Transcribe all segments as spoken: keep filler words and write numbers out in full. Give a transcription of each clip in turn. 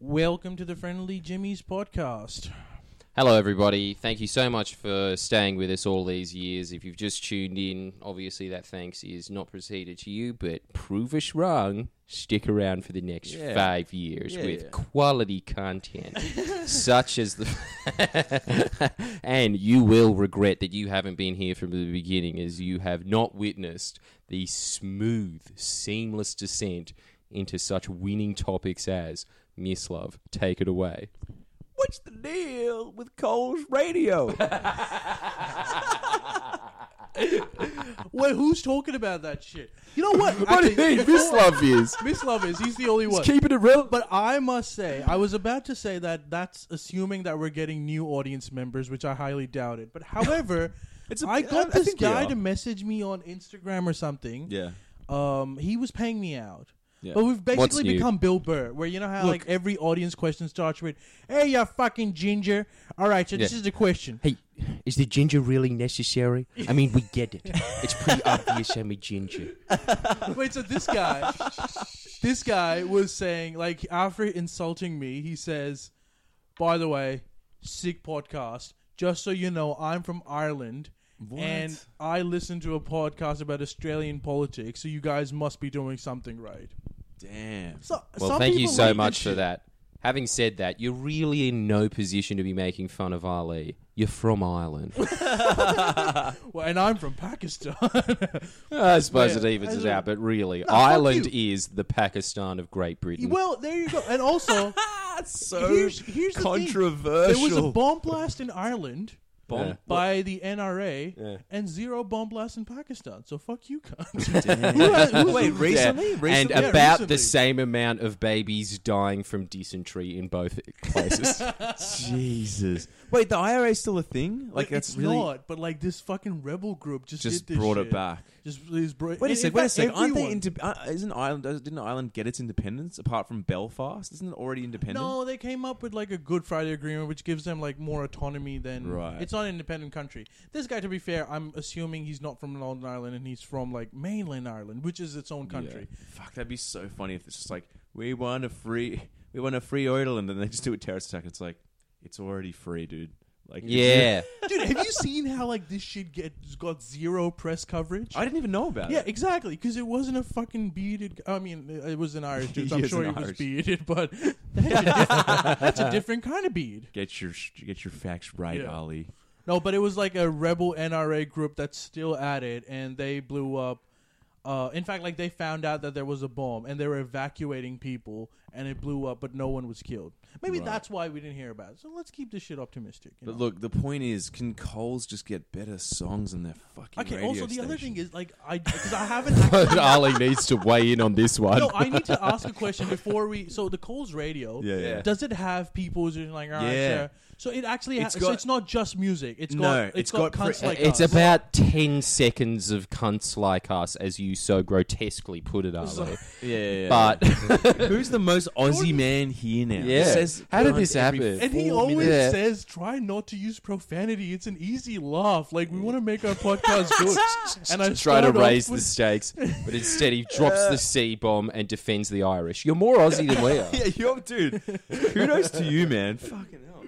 Welcome to the Friendly Jimmy's podcast. Hello, everybody. Thank you so much for staying with us all these years. If you've just tuned in, obviously that thanks is not proceeded to you, but prove us wrong. Stick around for the next Yeah. five years Yeah, with yeah. quality content, such as the... and you will regret that you haven't been here from the beginning, as you have not witnessed the smooth, seamless descent into such winning topics as Miss Love. Take it away. What's the deal with Cole's radio? Wait, who's talking about that shit? You know what? What do you Actually, think Miss Love is? Miss Love is. He's the only one. Keeping it real. But I must say, I was about to say that that's assuming that we're getting new audience members, which I highly doubted. But however, It's a- I got I this think we guy are. to message me on Instagram or something. Yeah. Um, he was paying me out. Yeah. But we've basically new? become Bill Burr, where you know how Look. like every audience question starts with, "Hey, you fucking ginger." All right, so this Yeah. is the question. Hey, is the ginger really necessary? I mean, we get it. It's pretty obvious I'm a ginger. Wait, so this guy, this guy was saying, like, after insulting me, he says, "By the way, sick podcast. Just so you know, I'm from Ireland, What? and I listen to a podcast about Australian politics. So you guys must be doing something right." Damn. So, Well, some thank you people so like much this for shit. that. Having said that, you're really in no position to be making fun of Ali. You're from Ireland. Well, and I'm from Pakistan. I suppose Yeah, it evens I it don't- out, but really, fuck Ireland you. is the Pakistan of Great Britain. Well, there you go. And also, so here's, here's the thing. controversial. There was a bomb blast in Ireland Bomb- Yeah. by the N R A Yeah. and zero bomb blasts in Pakistan. So fuck you, cunt. Damn. Who has- who's Wait, the- recently? and Recently? Yeah, about recently. the same amount of babies dying from dysentery in both places. Jesus. Wait, the I R A is still a thing? Like, Like, that's it's really not, but like this fucking rebel group just, just did this brought shit. it back. Just is bro- Wait a in sec, wait a fact, sec. Aren't they everyone- into? Uh, isn't Ireland? does- Didn't Ireland get its independence apart from Belfast? Isn't it already independent? No, they came up with like a Good Friday Agreement, which gives them like more autonomy than. Right. It's not an independent country. This guy, to be fair, I'm assuming he's not from Northern Ireland and he's from like mainland Ireland, which is its own country. Yeah. Fuck, that'd be so funny if it's just like we want a free, we want a free Ireland, and they just do a terrorist attack. It's like it's already free, dude. Like, Yeah. Dude, have you seen how like this shit get got zero press coverage? I didn't even know about Yeah, it. exactly. Because it wasn't a fucking beaded. I mean, it was an Irish dude. So I'm He is sure an he was Irish. beaded, but that's a, different, that's a different kind of bead. Get your get your facts right, Yeah. Ali. No, but it was like a rebel N R A group that's still at it, and they blew up. Uh, in fact, like they found out that there was a bomb, and they were evacuating people, and it blew up, but no one was killed. Maybe Right. that's why we didn't hear about it. So let's keep this shit optimistic. You But know? look, the point is, can Coles just get better songs in their fucking okay. radio Also, the other station? thing is like I because I haven't. Actually, Ali needs to weigh in on this one. no, I need to ask a question before we. So the Coles radio, Yeah, yeah. does it have people who's just like, all right, Yeah. sure. So it actually, ha- It's so got- it's not just music. It's No, got, it's it's got, got cunts pre- like It's us. about ten seconds of cunts like us, as you so grotesquely put it, Ali. Yeah, yeah, yeah. But who's the most Aussie man here now? Yeah. It says How did cunt this every happen? And he four always minutes. Yeah. says, "Try not to use profanity. It's an easy laugh. Like we want to make our podcast good." And I try to started off raise the with- stakes, but instead he drops the C bomb and defends the Irish. You're more Aussie than we are. Yeah, yo, dude. Kudos to you, man. Fucking hell.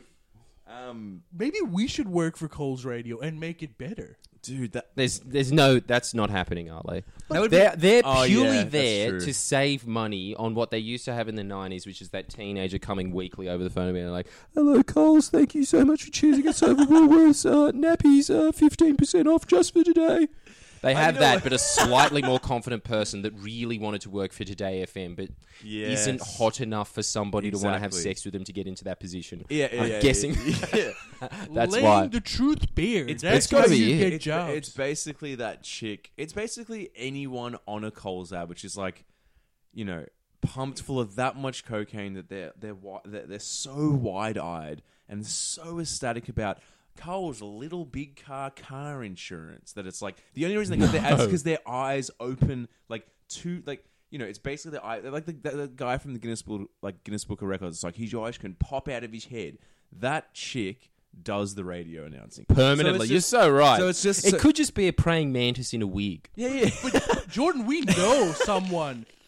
Um, Maybe we should work for Coles Radio and make it better. dude, that There's, there's no, that's not happening, Ali. That would be- They're, they're Oh, purely yeah, that's there true. to save money on what they used to have in the nineties, which is that teenager coming weekly over the phone and being like, "Hello, Coles, thank you so much for choosing us over Woolworths. Uh, nappies, uh, fifteen percent off just for today." They I have know. that, but a slightly more confident person that really wanted to work for Today F M, but Yes. isn't hot enough for somebody to want to have Exactly. sex with them to get into that position. Yeah, yeah, I'm yeah, guessing yeah, yeah. that's Laying why. the truth bare. It's- That's it's gotta how be you it. get it's, jobs. it's basically that chick. It's basically anyone on a Coles ad, which is like, you know, pumped full of that much cocaine that they're they're wi- they're, they're so wide eyed and so ecstatic about Coles little big car car insurance that it's like the only reason they get their ads is because their eyes open like two like. You know, it's basically the eye, like the, the, the guy from the Guinness Book, like Guinness Book of Records. It's like his eyes can pop out of his head. That chick does the radio announcing Permanently. So You're it's just- so right. So it's just it so- could just be a praying mantis in a wig. yeah, yeah. Jordan, we know someone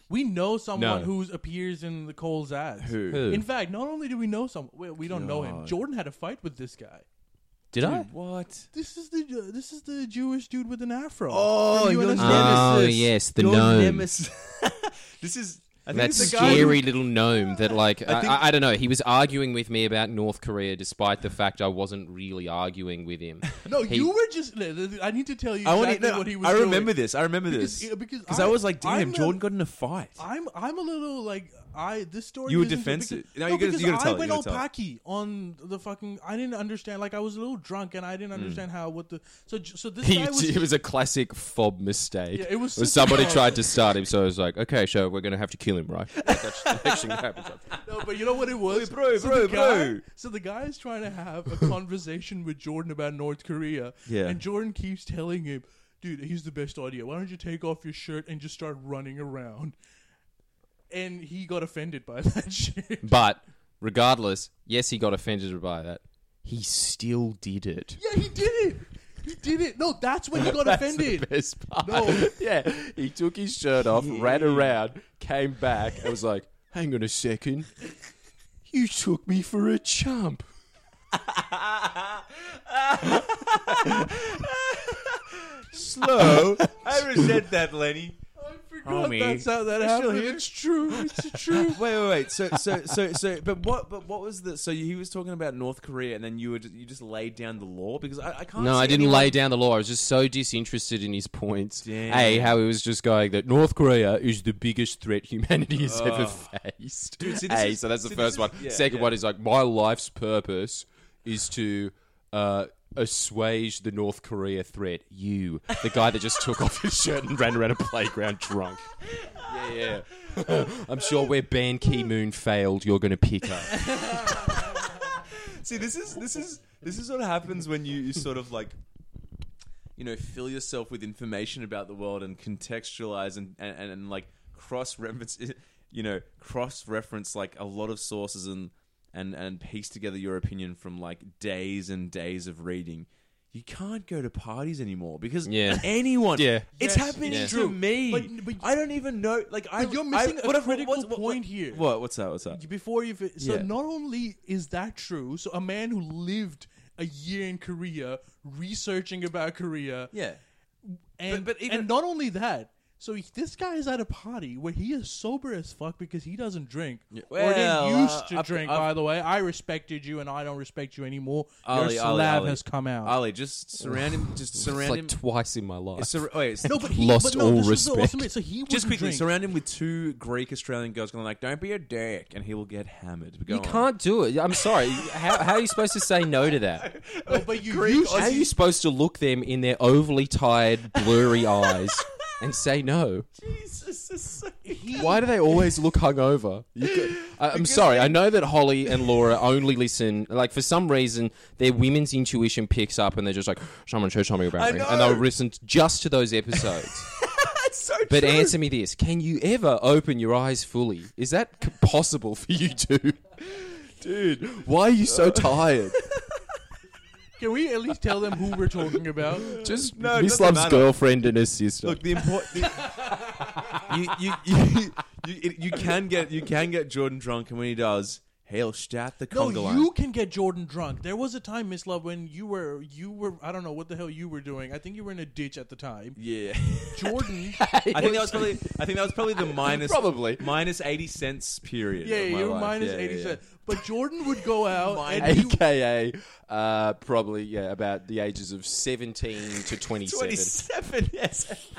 We know someone No. who appears in the Cole's ads. Who? Who? In fact, not only do we know someone, we, we don't know him. God. Jordan had a fight with this guy. Did I? What? This is the uh, this is the Jewish dude with an afro. Oh, From your U N S nemesis. Oh, yes, the Your gnome. nemesis. This is. I think That it's the guy scary who- little gnome that, like, I, I think- I, I don't know. He was arguing with me about North Korea, despite the fact I wasn't really arguing with him. No, He- you were just. I need to tell you I want exactly to. what he was I doing. remember this. I remember Because, this yeah, because because I, was like, I'm "Damn, a- Jordan got in a fight." I'm I'm a little like I this story. You were isn't- defensive. because- No, No, you gotta- because you gotta tell I it, went you all gotta tell it. packy on the fucking. I didn't understand. Like I was a little drunk and I didn't Mm. understand how what the so j- so this He, guy was. it was a classic fob mistake. Yeah, it was Where such somebody a- tried to start him, so I was like, okay, so we're going to have to kill him, right? That's actually what happens. No, but you know what it was, Wait, bro, so bro, the guy, bro. So the guy is trying to have a conversation with Jordan about North Korea, Yeah. and Jordan keeps telling him, "Dude, here's the best idea. Why don't you take off your shirt and just start running around?" And he got offended by that shit. But regardless, yes, he got offended by that. He still did it. Yeah, he did it. He did it. No, that's when he got That's offended. the best part. No. Yeah, he took his shirt off, ran around, came back, and was like, hang on a second. You took me for a chump. Slow. I resent that, Lenny. I forgot Homie. that's how that It's still happened. here. It's true. It's true. Wait, wait, wait. So, so, so, so, but what, but what was the? So he was talking about North Korea, and then you were just, you just laid down the law because I, I can't. No, see I didn't anyone- lay down the law. I was just so disinterested in his points. Damn. A, how he was just going that North Korea is the biggest threat humanity has ever faced. Dude, see, this A, is- so that's the see, first this one. is- yeah, Second yeah. one is like, my life's purpose is to uh, assuage the North Korea threat. You, the guy that just took off his shirt and ran around a playground drunk. Yeah, yeah. I'm sure where Ban Ki-moon failed, you're going to pick up. See, this is this is this is what happens when you, you sort of like, you know, fill yourself with information about the world and contextualize and and, and, and like cross reference, you know, cross reference like a lot of sources and and and piece together your opinion from like days and days of reading. You can't go to parties anymore because Yeah. anyone. Yeah. It's Yes, happening yeah. to True. me. But- but- I don't even know. Like, I. But you're missing I, a what if- critical what's- what- point what- here. What? What's that? What's that? Before you, fi- so Yeah. not only is that true, so a man who lived a year in Korea, researching about Korea, Yeah. and But- but even- and not only that, so he, this guy is at a party where he is sober as fuck because he doesn't drink or Well, didn't used uh, to I've- drink. I've- by the way, I respected you, and I don't respect you anymore. Ali, Your Ali, slab Ali. has come out. Ali, just surround him. Just It's surround like him. twice in my life. sur- wait, no, but he Lost but no, all this is the respect. awesome bit. So he just wouldn't quickly drink. surround him with two Greek Australian girls going like, "Don't be a dick," and he will get hammered. But go You on. can't do it. I'm sorry. how, how are you supposed to say no to that? Oh, but you Greek used How are to. you supposed to look them in their overly tired, blurry eyes and say no? Jesus, is so- Why do they always look hungover? You could, I, I'm Because sorry. they- I know that Holly and Laura only listen. Like for some reason, their women's intuition picks up, and they're just like, "Someone said something about I me," know. and they'll listen just to those episodes. That's so But true. answer me this: can you ever open your eyes fully? Is that c- possible for you two? Dude, why are you so tired? Can we at least tell them who we're talking about? Just No, it Miss doesn't Love's matter. girlfriend and her sister. Look, the important. you, you, you, you, it- you can get you can get Jordan drunk, and when he does, he'll start the No, conga line. you can get Jordan drunk. There was a time, Miss Love, when you were you were I don't know what the hell you were doing. I think you were in a ditch at the time. Yeah, Jordan, I think that was probably. I think that was probably the minus Probably. minus eighty cents period. yeah, of my you were life. minus Yeah, eighty yeah, cents. But Jordan would go out Minus- and he, A K A uh, probably yeah about the ages of seventeen to twenty-seven. Twenty-seven. Yes.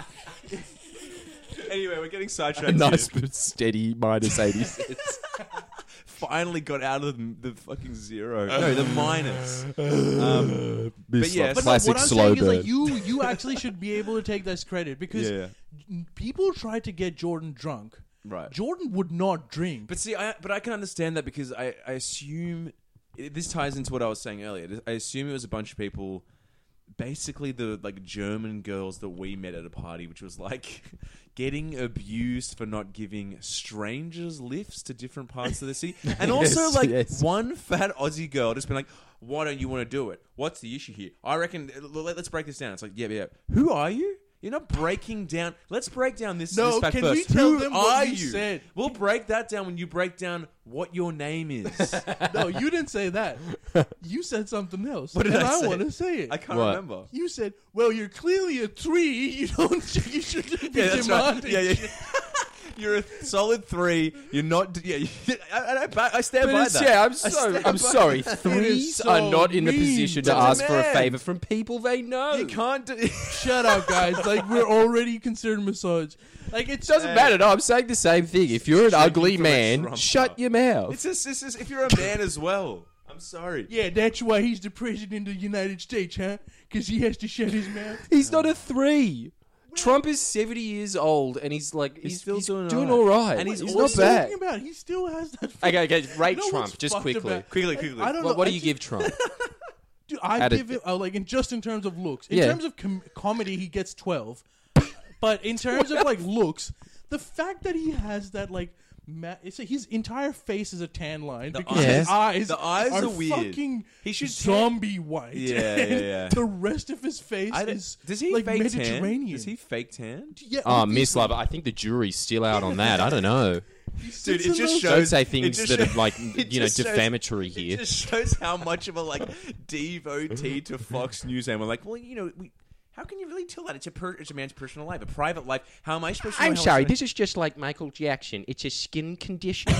Anyway, we're getting A sidetracked. nice here. but steady minus eighty cents. Finally got out of the, the fucking zero. No, the minus. Um, Miss yes. Love, but no, classic what I'm slow saying is burn. like you you actually should be able to take this credit because yeah, people tried to get Jordan drunk. right. Jordan would not drink. But see, I but I can understand that because I, I assume this ties into what I was saying earlier. I assume it was a bunch of people, basically the like German girls that we met at a party, which was like getting abused for not giving strangers lifts to different parts of the city, and also Yes, like yes. one fat Aussie girl just been like, "Why don't you want to do it? What's the issue here?" I reckon. Let, let's break this down. It's like, yeah, yeah. Who are you? You're not breaking down. Let's break down this, No, this fact can first. we tell Who them what are you you? said? We'll break that down when you break down what your name is. No, you didn't say that. You said something else. What did and I I, say? want to say it. I can't What? remember. You said, "Well, you're clearly a three. You don't. You shouldn't be Yeah, that's right. demanding." Yeah, yeah. You're a solid three. You're not. Yeah, I, I, I stand But by it's, that. yeah, I'm I so stand I'm by sorry. that. Threes so are not in the mean position to to ask for a demand. favor from people they know. You can't do. Shut up, guys. Like we're already considered massage. Like it It doesn't Hey. matter. No, I'm saying the same thing. If you're an Shaking ugly from a man, trump shut up. your mouth. It's just, it's just if you're a man as well. I'm sorry. Yeah, that's why he's the president of the United States, huh? Because he has to shut his mouth. He's not a three. Trump is seventy years old, and he's like he's, still he's doing doing all all right. right, And he's he's also- not What are you bad. talking about? He still has that. Okay, okay, rate You know Trump what's just fucked quickly. about- Quickly, quickly. I don't What, know. what do I you ju- give Trump? Dude, I Out of- give him uh, like in just in terms of looks. In Yeah. terms of com- comedy, he gets twelve. But in terms of like looks, the fact that he has that like. Ma- it's a, his entire face is a tan line The because eyes- his eyes, the eyes are, are weird. fucking He should tan- zombie white. Yeah, yeah, And yeah. The rest of his face I don't- is does he like fake Mediterranean. tan? Does he fake tan? Yeah, Oh, obviously. Miss Love, I think the jury's still out on that. I don't know. He Dude, sits it in just those- shows- Don't say it things just that shows- are like it you know just shows- defamatory It here. just shows how much of a like devotee to Fox News I am. We're like, well, you know, we, how can you really tell that it's a per, it's a man's personal life, a private life? How am I supposed to? know I'm how sorry, it's- this is just like Michael Jackson. It's a skin condition.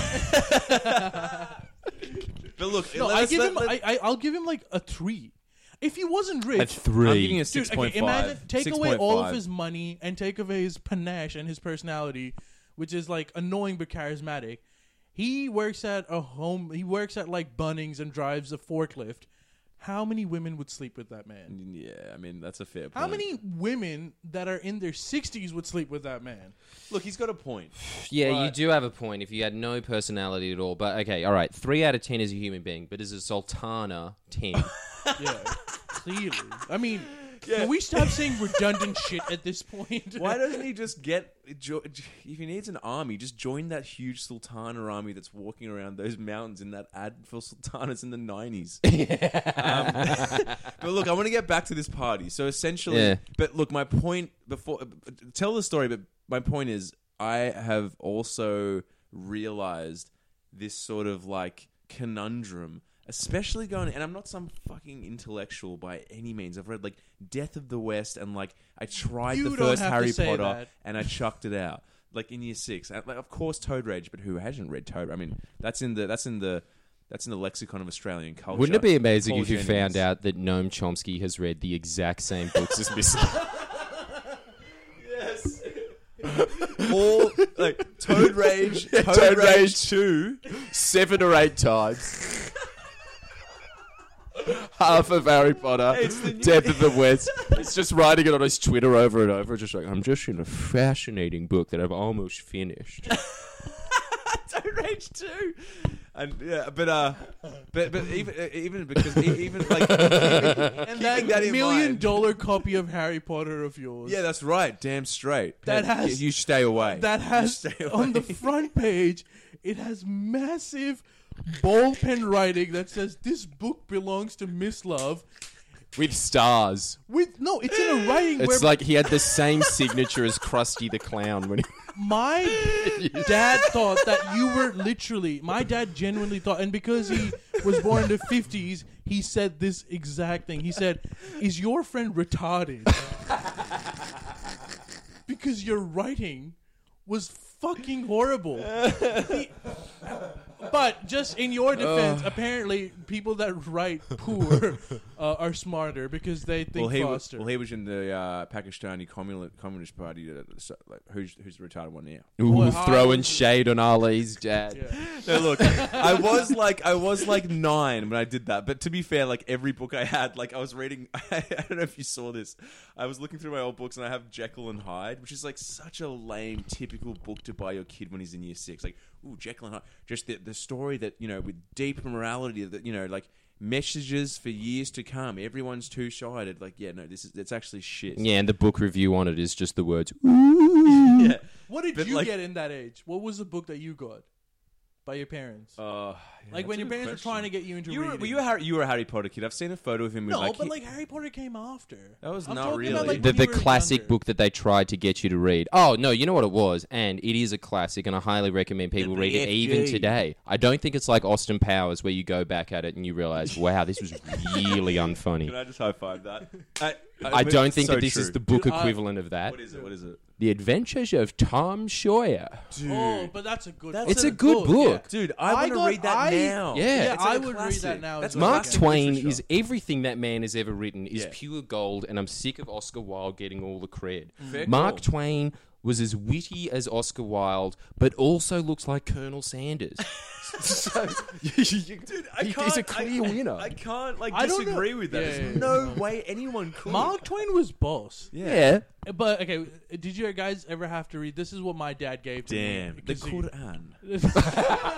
But look, No, let I us- give let- him. let- I, I, I'll give him like a three. If he wasn't rich, A I'm three. giving a dude, six okay, point imagine five. take away all of his money and take away his panache and his personality, which is like annoying but charismatic. He works at a home. He works at like Bunnings and drives a forklift. How many women would sleep with that man? Yeah, I mean that's a fair point. How many women that are in their sixties would sleep with that man? Look, he's got a point. Yeah, you But- do have a point if you had no personality at all. But okay, all right. Three out of ten is a human being, but as a sultana, ten. Yeah, clearly. I mean, Yeah. can we stop saying redundant shit at this point? Why doesn't he just get? Jo- if he needs an army, just join that huge Sultana army that's walking around those mountains in that ad for Sultanas in the nineties. um, but look, I want to get back to this party. So essentially, Yeah. but look, my point before tell the story. But my point is, I have also realized this sort of like conundrum. Especially going, and I'm not some fucking intellectual by any means. I've read like Death of the West, and like I tried You the don't first have to Harry say Potter, that. and I chucked it out like in year six. And, like, of course, Toad Rage, but who hasn't read Toad? I mean, that's in the that's in the that's in the lexicon of Australian culture. Wouldn't it be amazing Paul if you Jennings. found out that Noam Chomsky has read the exact same books as Miss Yes. All like Toad Rage, Toad, Toad Rage, Rage two. seven or eight times? Half of Harry Potter, It's the new- Death of the West. It's just writing it on his Twitter over and over. Just like, I'm just in a fascinating book that I've almost finished. Toad Rage two. And yeah, but uh, but but even even because e- even like and keeping that, that in million mind- dollar copy of Harry Potter of yours. yeah, that's right. Damn straight. That Hey, has- you stay away. that has stay on the away. front page. It has massive ball pen writing that says this book belongs to Miss Love. With stars. With no, it's in a writing where It's like he had the same signature as Krusty the Clown when he... my dad thought that you were literally. My dad genuinely thought, and because he was born in the fifties, he said this exact thing. He said, "Is your friend retarded?" Because your writing was fucking horrible. The- but just in your defense, apparently people that write poor uh, are smarter because they think well, he was, faster. well, he was in the uh, Pakistani Communist, Communist Party. Uh, so, like, who's who's the retarded one now? Ooh, Boy, throwing I- shade on Ali's dad. Yeah. No, look, I was like, I was like nine when I did that. But to be fair, like every book I had, like I was reading. I don't know if you saw this. I was looking through my old books, and I have Jekyll and Hyde, which is like such a lame, typical book to buy your kid when he's in year six. Like, ooh, Jekyll and Hyde, just the the story that you know with deep morality that you know like. Messages for years to come. Everyone's too shy to like. Yeah, no, this is it's actually shit. Yeah, and the book review on it is just the words. Yeah. What did But, you like- get in that age? What was the book that you got? by your parents? Uh, yeah, like that's when a your good parents question. were trying to get you into You were, reading. were you a Harry? You were a Harry Potter kid. I've seen a photo of him. With no, like, but he- like Harry Potter came after. That was I'm not talking really. about, like, the when the you were classic younger. book that they tried to get you to read. Oh no, you know what it was, and it is a classic, and I highly recommend people read it even today. I don't think it's like Austin Powers, where you go back at it and you realize, wow, this was really unfunny. Can I just high five that? I, I don't think so that this true. is the book Dude, I- equivalent of that. What is it? What is it? The Adventures of Tom Sawyer. Dude, Oh, but that's a good. That's It's a a good book. dude, I, I want to got- read that I- now. Yeah. Yeah, It's like I a would read classic. that now. That's as a well. Mark classic Twain literature. is everything that man has ever written is Yeah. pure gold, and I'm sick of Oscar Wilde getting all the cred. Fair Mark call. Twain was as witty as Oscar Wilde, but also looks like Colonel Sanders. so, Dude, I he- can't, he's a clear I, winner. I, I can't like I don't know- disagree with that. Yeah, There's yeah, no way anyone could. Mark Twain was boss. yeah. But okay, did you guys ever have to read? This is what my dad gave to Damn, me. the because he- Quran.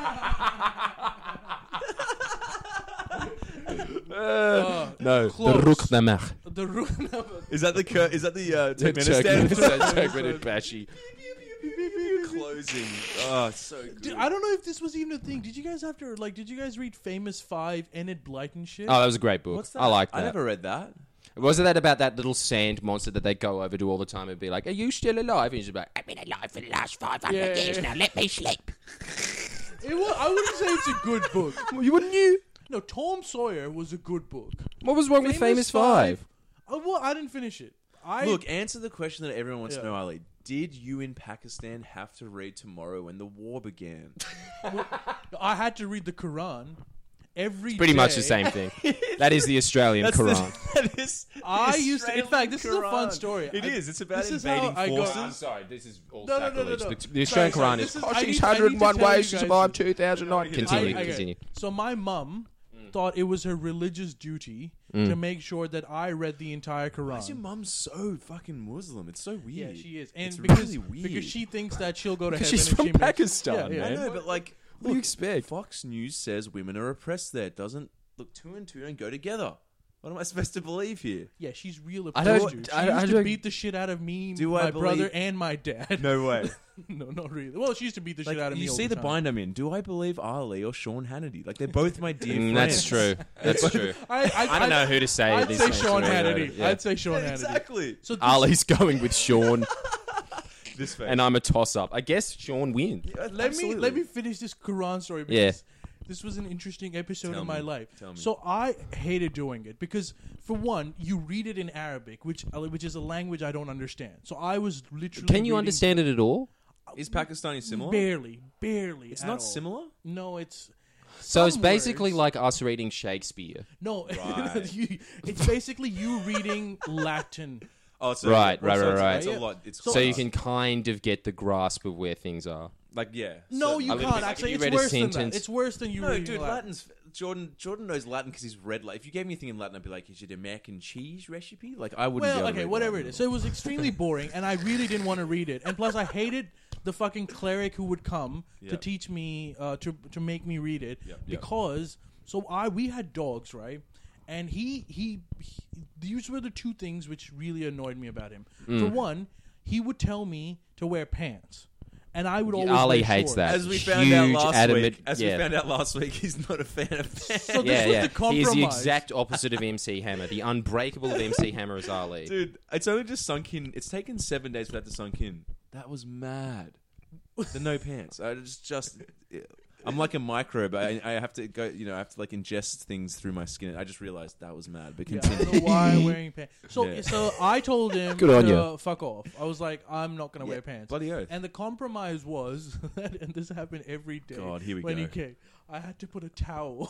Uh, No, Close. the Rukhdamach. the Ru- Is that the cur- is that the uh, Turkmenistan? Turkmenistan. Closing. Oh, it's so good. Dude, I don't know if this was even a thing. Did you guys have to like? Did you guys read Famous Five, Enid Blyton shit? Oh, that was a great book. What's that? I like that. I never read that. Wasn't that about that little sand monster that they go over to all the time and be like, "Are you still alive?" And he's like, "I've been alive for the last five hundred Yeah, years yeah. now. Let me sleep." It was, I wouldn't say it's a good book. You wouldn't you? No, Tom Sawyer was a good book. What was wrong with Famous Five? Oh, well, I didn't finish it. I Look, answer the question that everyone wants Yeah. to know, Ali. Did you in Pakistan have to read tomorrow when the war began? I had to read the Quran every Pretty much day. the same thing. That is the Australian That's Quran. The, that is the I used to- in Australian fact, this is a fun Quran. story. It I- is. It's about this is how invading I got- forces. I'm sorry, this is all No, no, no, no, sacrilege. no. The, the Australian Sorry, sorry, Quran this is is- I Hoshi's need- I one hundred and one need to tell ways you to guys survive this. two thousand nine. Continue, I- I- continue. So my mum Mm. thought it was her religious duty to make sure that I read the entire Quran. Why is your mum so fucking Muslim? It's so Yeah, weird. she is, and It's because really weird. because she thinks that she'll go to heaven. Because she's if from she makes- Pakistan, Yeah, yeah. I man. know, but like, What do you look, expect? Fox News says women are oppressed there. It doesn't look two and two don't go together. What am I supposed to believe here? Yeah, she's real I oppressed. don't- dude. She I- used I to don't- beat the shit out of me, Do my I brother, believe- and my dad. No way. no, not really. Well, she used to beat the Like, shit out of me. you all see the time. bind I'm in. Do I believe Ali or Sean Hannity? Like, they're both my dear Mm, friends. that's true. That's true. I, I, I don't know who to say. I'd these say things Sean to me, Hannity. yeah. I'd say Sean Yeah, Hannity. exactly. So this, Ali's going with Sean, This face. and I'm a toss-up. I guess Sean wins. Yeah, let absolutely. me let me finish this Quran story Yeah. because this was an interesting episode Tell of my me. life. Tell me. So I hated doing it because, for one, you read it in Arabic, which uh, which is a language I don't understand. So I was literally. Can you reading- understand it at all? Is Pakistani similar? Barely, barely. It's at not all. similar? No, it's. So it's some basically words. like us reading Shakespeare. No, Right. you, it's basically you reading Latin. Oh, so Right, yeah, right, so right, it's- right. It's a Yeah. lot. It's So- So you close. can kind of get the grasp of where things are. like yeah. No, so- you I mean, can't. like, if Actually, you it's read a worse than that. sentence- It's worse than you No, reading dude, Latin. Latin's Jordan. Jordan knows Latin because he's read. Like, if you gave me a thing in Latin, I'd be like, "Is it a mac and cheese recipe?" Like, I wouldn't. be Well, able to okay, read whatever Latin it is. at So all. it was extremely boring, and I really didn't want to read it. And plus, I hated the fucking cleric who would come to Yep. teach me, uh, to to make me read it, Yep, yep. because so I we had dogs, right? And he, he he these were the two things which really annoyed me about him. Mm. For one, he would tell me to wear pants, and I would Yeah, always Ali wear hates shorts. that. As we found out Huge, last adamant- week, as yeah. we found out last week, he's not a fan of pants. So this Yeah, was yeah. the He's compromise. the exact opposite of M C Hammer. The unbreakable of M C Hammer is Ali. Dude, it's only just sunk in. It's taken seven days for that to sunk in. That was mad. The no pants. I just, just. I'm like a microbe. I, I have to go. You know, I have to like ingest things through my skin. I just realized that was mad. But Yeah, I continue. don't know why I'm wearing pants. So, Yeah. so I told him Good on to ya. fuck off. I was like, I'm not gonna Yeah, wear pants. bloody oath. And the compromise was, and this happened every day. God, here we when go. he came, I had to put a towel.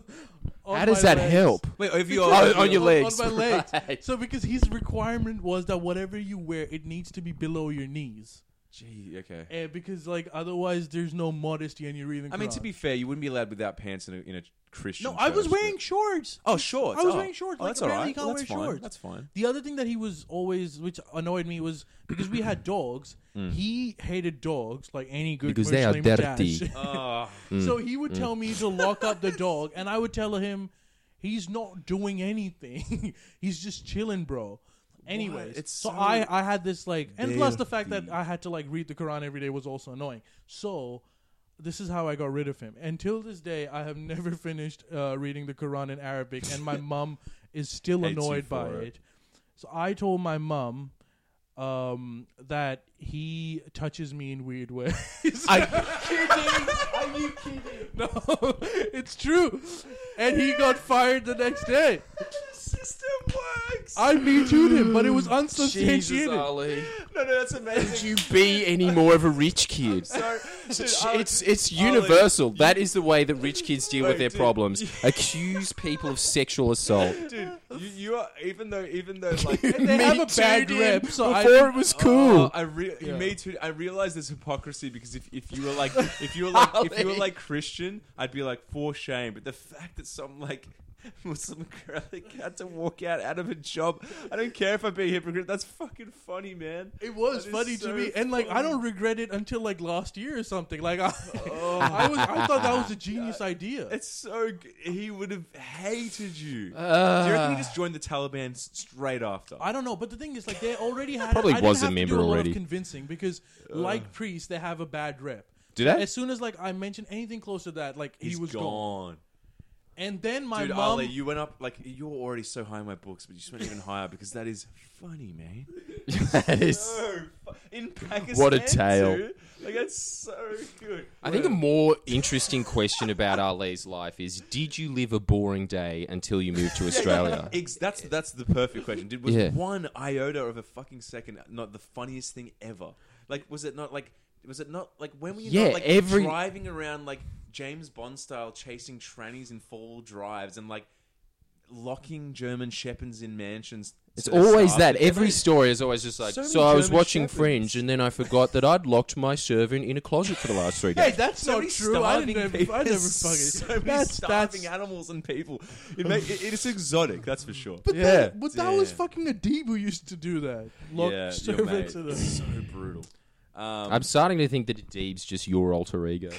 on How does my that legs. help? Wait, if you Oh, are on your On- legs. On my legs. Right. So because his requirement was that whatever you wear, it needs to be below your knees. Gee, okay. And because like otherwise, there's no modesty and you're reading. I mean, to Quran. be fair, you wouldn't be allowed without pants in a, in a Christian. no, I was church, wearing but- shorts. Oh, shorts. I was oh. wearing shorts. Oh, Like, that's all apparently right. you can't Well, wear that's fine. shorts. That's fine. The other thing that he was always, which annoyed me, was because we had dogs. He hated dogs, like any good Because they are Muslim dirty. dad. Oh, So he would tell me to lock up the dog, and I would tell him he's not doing anything. He's just chilling, bro. Anyways, It's so, so I I had this like, and plus the fact that dirty. I had to like read the Quran every day was also annoying. So this is how I got rid of him. Until this day, I have never finished uh, reading the Quran in Arabic, and my mum is still Hates you annoyed by for it. it. So I told my mum um, that he touches me in weird ways. I- kidding? Are you kidding? No, it's true. And he got fired the next day. System works. I me too'd him, but it was Jesus, unsubstantiated. Ali. no, no, that's Could amazing. you be any more of a rich kid? So, It's, dude, it's, Ali- it's it's Ali, universal. you- That is the way that rich kids deal with Wait, their dude. problems. Accuse people of sexual assault. dude, you, you are even though even though like And they have a bad too'd him rep, so I before it was cool. Oh, I re- Yeah. me too. I realize there's hypocrisy because if, if you were like if you were like if you were Ali. like Christian, I'd be like for shame. But the fact that some like Muslim girl like, had to walk out out of a job, I don't care if I be a hypocrite. That's fucking funny, man. It was That is funny so to me, and like I funny. don't regret it until like last year or something. Like I, I was, I thought that was a genius idea. It's so. G- he would have hated you. Uh, Do you reckon he just joined the Taliban s- straight after? I don't know, but the thing is, like they already had. Probably I didn't was a have to member do a lot already. of convincing because, like priests, they have a bad rep. Do they? As soon as like I mentioned anything close to that, like He's he was gone. gone. And then my Dude, mom. Ali, you went up like you were already so high in my books, but you just went even higher because that is funny, man. That is- So fu- in Pakistan, What a tale. too. Like that's so good. I think a more interesting question about Ali's life is: did you live a boring day until you moved to Australia? Ex- that's that's the perfect question. Did was Yeah. one iota of a fucking second not the funniest thing ever? Like, was it not like? Was it not like when were you Yeah, not like every- driving around like James Bond style, chasing trannies in four-wheel drives and like locking German shepherds in mansions? It's to always starve that. them? Every story is always just like, So so, many I was German watching shepherds. Fringe, and then I forgot that I'd locked my servant in a closet for the last three Hey, days. that's So not many true. I starving didn't. people. I never There's fucking. so many that's starving that's. animals and people. It make, it, it's exotic, that's for sure. But Yeah. that, but that was Damn. fucking Adib who used to do that. Lock yeah, your servants mate. in a- So brutal. Um, I'm starting to think that Adib's just your alter ego.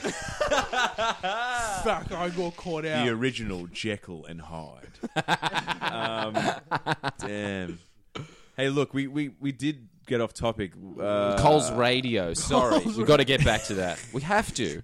Fuck, I got caught out. the original Jekyll and Hyde. um, damn. Hey, look, we, we, we did get off topic. Uh, Cole's radio. Sorry, Cole's we've got to get back to that. We have to.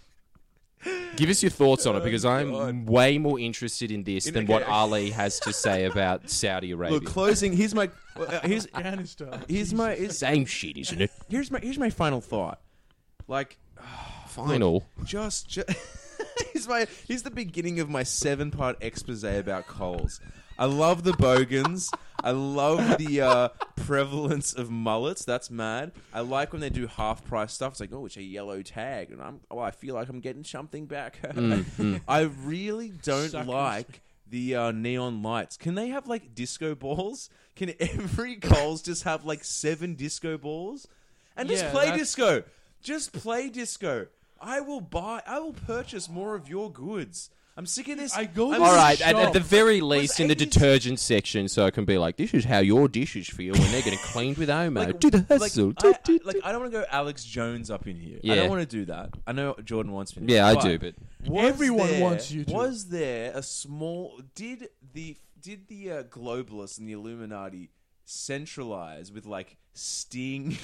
Give us your thoughts on it because I'm God. way more interested in this In- than what okay. Ali has to say about Saudi Arabia. Look, closing. Here's my. Uh, here's Afghanistan. here's my. Here's, Same shit, isn't it? here's my. Here's my final thought. Like, Final. just. just here's my. Here's the beginning of my seven-part expose about Coles. I love the bogans. I love the uh, prevalence of mullets. That's mad. I like when they do half-price stuff. It's like, oh, it's a yellow tag, and I'm. Oh, I feel like I'm getting something back. I really don't Suckers. like the uh, neon lights. Can they have like disco balls? Can every Coles just have like seven disco balls and just Yeah, play that's- disco? Just play disco. I will buy. I will purchase more of your goods. I'm sick of this. I go I'm to All the right, shop. at, at the very least, in the eighties detergent section, so it can be like, this is how your dishes feel when they're getting cleaned with Omo. Like, Do the like, hustle. I, I- like, I don't want to go Alex Jones up in here. I Yeah. don't want to do that. I know Jordan wants me to. Yeah, I do, but was Everyone there- wants you to. Was there a small? Did the did the uh, globalists and the Illuminati centralize with like Sting,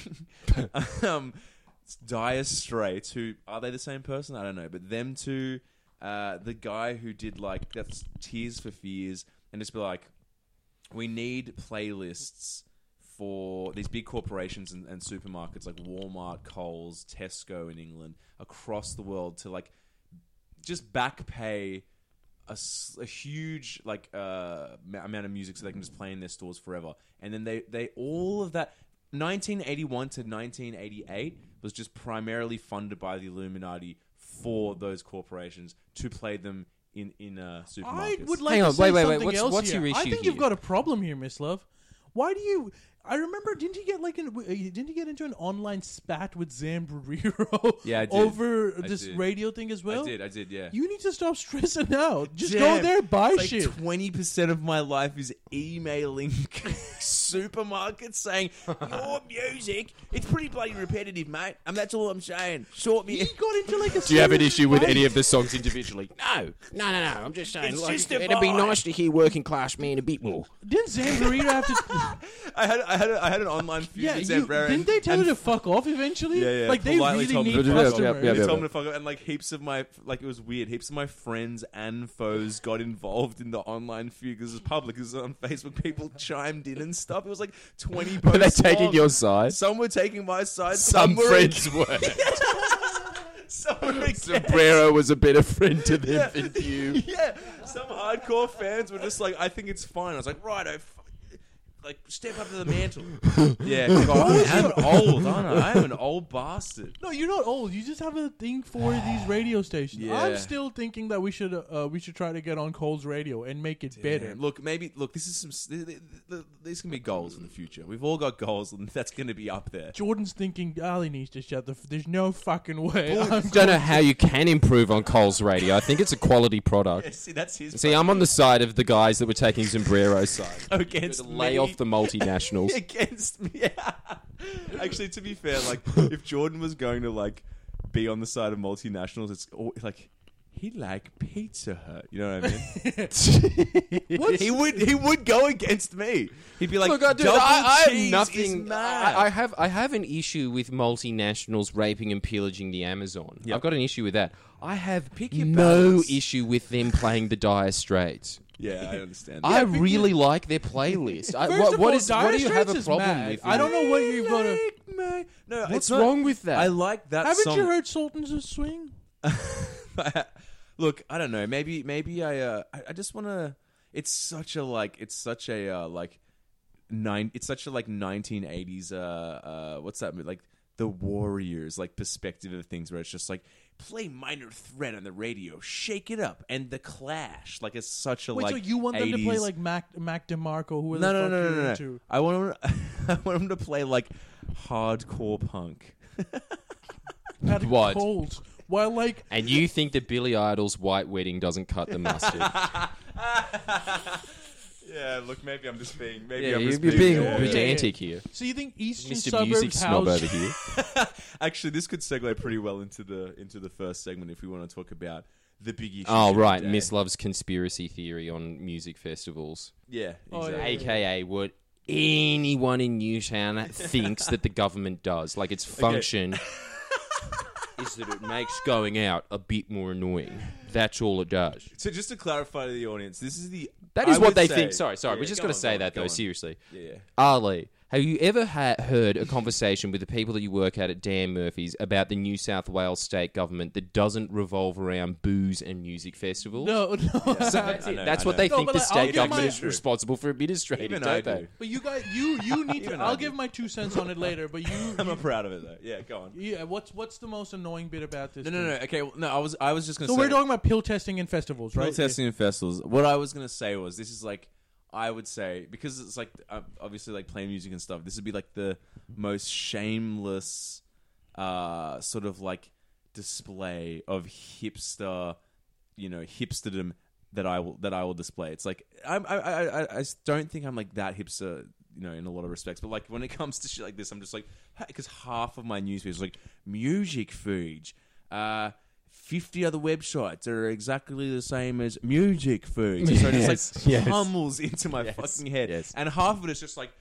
um, Dire Straits? Who are they the same person? I don't know, but them two. Uh, the guy who did like that's Tears for Fears, and just be like, we need playlists for these big corporations and, and supermarkets like Walmart, Coles, Tesco in England across the world to like just back pay a, s- a huge like uh, ma- amount of music so they can just play in their stores forever. And then they, they all of that nineteen eighty-one to nineteen eighty-eight was just primarily funded by the Illuminati for those corporations to play them in in uh, supermarkets. I would like Hang to on, say wait, wait, wait. something What's- else what's here. your I issue think you've here? got a problem here, Miss Love. Why do you? I remember. Didn't you get like an? uh, Didn't you get into an online spat with Zambrero? Yeah, I did. Over I this did. radio thing as well. I did, I did, yeah. You need to stop stressing out. Just Damn. go there, buy It's shit. like twenty percent of my life is emailing supermarkets saying, your music, it's pretty bloody repetitive, mate. And that's all I'm saying. Sort me. He got into like a. do you have an serious issue with fight. any of the songs individually? No, no, no, no. I'm just saying, It's like, just a it'd be vibe. nice to hear Working Class Man a bit more. Didn't Zambrero have to? I had I had a, I had an online feud Yeah, with you, Zambrero. didn't they tell and you to fuck off eventually? Yeah, yeah, Like they politely really told me need to fuck off. customers. Yeah, They yeah. told me to fuck up, and like heaps of my like it was weird. Heaps of my friends and foes got involved in the online feud because it was public. It was on Facebook. People chimed in and stuff. It was like twenty. Were they posts taking long. your side? Some were taking my side. Some were friends were. Some were against. Sombrero was a better friend to them Yeah. than you. Yeah, some hardcore fans were just like, "I think it's fine." I was like, "Right, I." F- Like, step up to the mantle. Yeah, God, I'm old, aren't I? I'm an old bastard. No, you're not old. You just have a thing for these radio stations. Yeah. I'm still thinking that we should uh, we should try to get on Cole's radio and make it better. Damn. Look, maybe look. This is some. th- th- th- These can be goals in the future. We've all got goals, and that's going to be up there. Jordan's thinking Ali needs to shut the. F- There's no fucking way. I'm I don't know how you can improve on Cole's radio. I think it's a quality product. Yeah, see, that's his. See, I'm on the side of the guys that were taking Sombrero's side. against To lay me. off the multinationals. against me. Actually, to be fair, like if Jordan was going to like be on the side of multinationals, it's all, like he like Pizza Hut. You know what I mean? What's- he would he would go against me. He'd be like, Look, I, dude, double I, I cheese have nothing. Is mad. I, I have I have an issue with multinationals raping and pillaging the Amazon. Yep. I've got an issue with that. I have Pick your no battles. issue with them playing the Dire Straits. yeah, I understand. I because- really like their playlist. I, First what, of what all, is Dire what do you have Straits a is problem mad. with? I don't know what you've got to. Like me. No, What's it's not, wrong with that? I like that Haven't song. you heard Sultans of Swing? Look, I don't know. Maybe, maybe I, uh, I, I just want to. It's such a like. It's such a uh, like nine. It's such a like nineteen eighties. Uh, uh, what's that? Like the Warriors, like perspective of things, where it's just like play Minor Threat on the radio, shake it up, and the Clash. Like it's such a Wait, like. so you want them to play eighties like Mac Mac DeMarco? Who No, the no, fuck no, you're no, no, into? no. I want them. I want them to play like hardcore punk. At What? Coles. While like And you think that Billy Idol's White Wedding doesn't cut the mustard? Yeah, look, maybe I'm just being. Maybe yeah, I'm you're just being, being. yeah, yeah. pedantic here. so you think Eastern Mister Music Suburbs Snob house over here. Actually, this could segue pretty well into the into the first segment if we want to talk about the big issues. Oh, of the right. day. Miss Love's conspiracy theory on music festivals. Yeah, Oh, yeah, exactly. yeah. A K A what anyone in Newtown thinks that the government does. Like its function is that it makes going out a bit more annoying. That's all it does. So just to clarify to the audience, this is the That I is what would they say- think. Sorry, sorry. Yeah, we just go got to on, say go on, that, go though, on. seriously. Yeah, yeah. Ali, have you ever ha- heard a conversation with the people that you work at at Dan Murphy's about the New South Wales state government that doesn't revolve around booze and music festivals? no, no. So that's I it. know, That's I what know. they No, think but the like, I'll state give government my- is responsible for administrating, Even don't I they? do. But you guys, you you need Even to. I I'll do. give my two cents on it later. But you, I'm you not proud of it though. Yeah, go on. yeah. What's what's the most annoying bit about this? No, no, thing? no. Okay, well, no. I was I was just gonna So say. we're talking about pill testing in festivals, Pill right? testing in festivals. What I was gonna say was this is like I would say because it's like uh, obviously like playing music and stuff. This would be like the most shameless, uh, sort of like display of hipster, you know, hipsterdom that I will that I will display. It's like I'm, I I I I don't think I'm like that hipster, you know, in a lot of respects. But like when it comes to shit like this, I'm just like because half of my newsfeed is like music feeds. Uh, fifty other websites that are exactly the same as music feeds. So it Yes, just like yes. pummels into my Yes, fucking head. yes. And half of it is just like,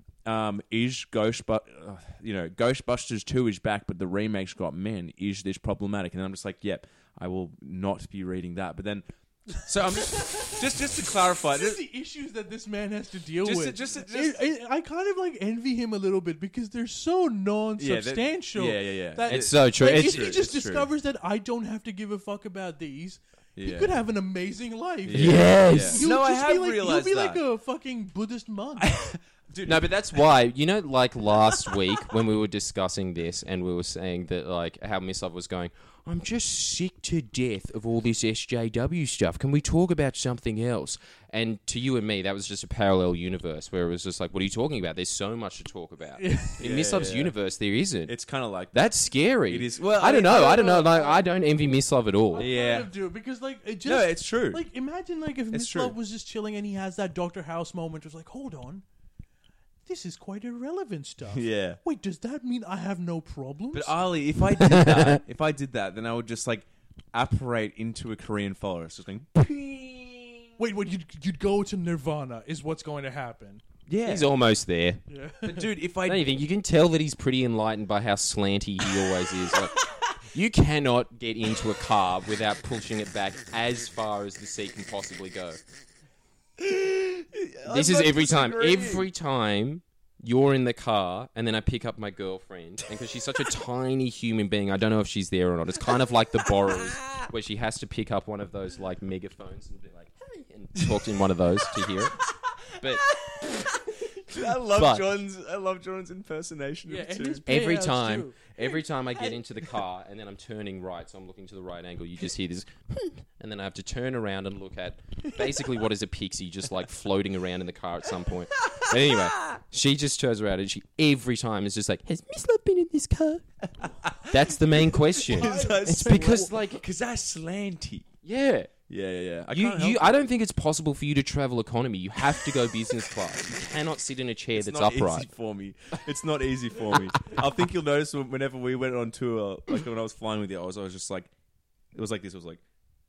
um, is Ghostbusters, uh, you know, Ghostbusters two is back, but the remake's got men. Is this problematic? And I'm just like, yep, I will not be reading that. But then, so I'm just, just, just to clarify, Just just, the issues that this man has to deal Just to- with. just to- It- just- it- I kind of like envy him a little bit because they're so non-substantial. yeah, yeah, yeah. that- It's so true. Like, It's if true, he just it's true. discovers that I don't have to give a fuck about these, he Yeah. could have an amazing life. Yeah. Yes. You'll No, I just have be like, realized You'll be that. like a fucking Buddhist monk. dude, No, but that's why, you know, like last week when we were discussing this and we were saying that, like, how Miss Love was going, I'm just sick to death of all this S J W stuff. Can we talk about something else? And to you and me, that was just a parallel universe where it was just like, what are you talking about? There's so much to talk about. In Yeah, Miss Love's yeah. universe, there isn't. it's kind of like That's scary. It is- well, I, I don't mean, know. I I don't don't know. know. Like, I don't envy Miss Love at all. Yeah. Kind of do because like it just no, it's true. like imagine like if It's Miss true. Love was just chilling and he has that Doctor House moment. Was like, hold on, this is quite irrelevant stuff. yeah. Wait, does that mean I have no problems? But Ali, if I did that, if I did that, then I would just like apparate into a Korean forest, just going. Wait, what? You'd, you'd go to Nirvana is what's going to happen. Yeah. He's almost there. Yeah. But dude, if I Don't you think you can tell that he's pretty enlightened by how slanty he always is? Like, you cannot get into a car without pushing it back as far as the seat can possibly go. This is every time. Every time you're in the car, and then I pick up my girlfriend, and because she's such a tiny human being, I don't know if she's there or not. It's kind of like The Borrowers, where she has to pick up one of those like megaphones and be like, "Hey," and talk in one of those to hear it. But I love But- Jordan's. I love Jordan's impersonation Yeah, of and two. his- every Yeah, that's time, true. every time I get into the car, and then I'm turning right, so I'm looking to the right angle, you just hear this, and then I have to turn around and look at basically what is a pixie just like floating around in the car at some point. But anyway, she just turns around and she every time is just like, "Has Miss Love been in this car?" That's the main question. It's because like, because that's slanty. yeah. Yeah, yeah, yeah. I You, can't you, help I don't think it's possible for you to travel economy. You have to go business class. You cannot sit in a chair It's that's not upright. easy for me. It's not easy for me. I think you'll notice when- whenever we went on tour, like when I was flying with you, I was, I was just like, it was like this. It was like,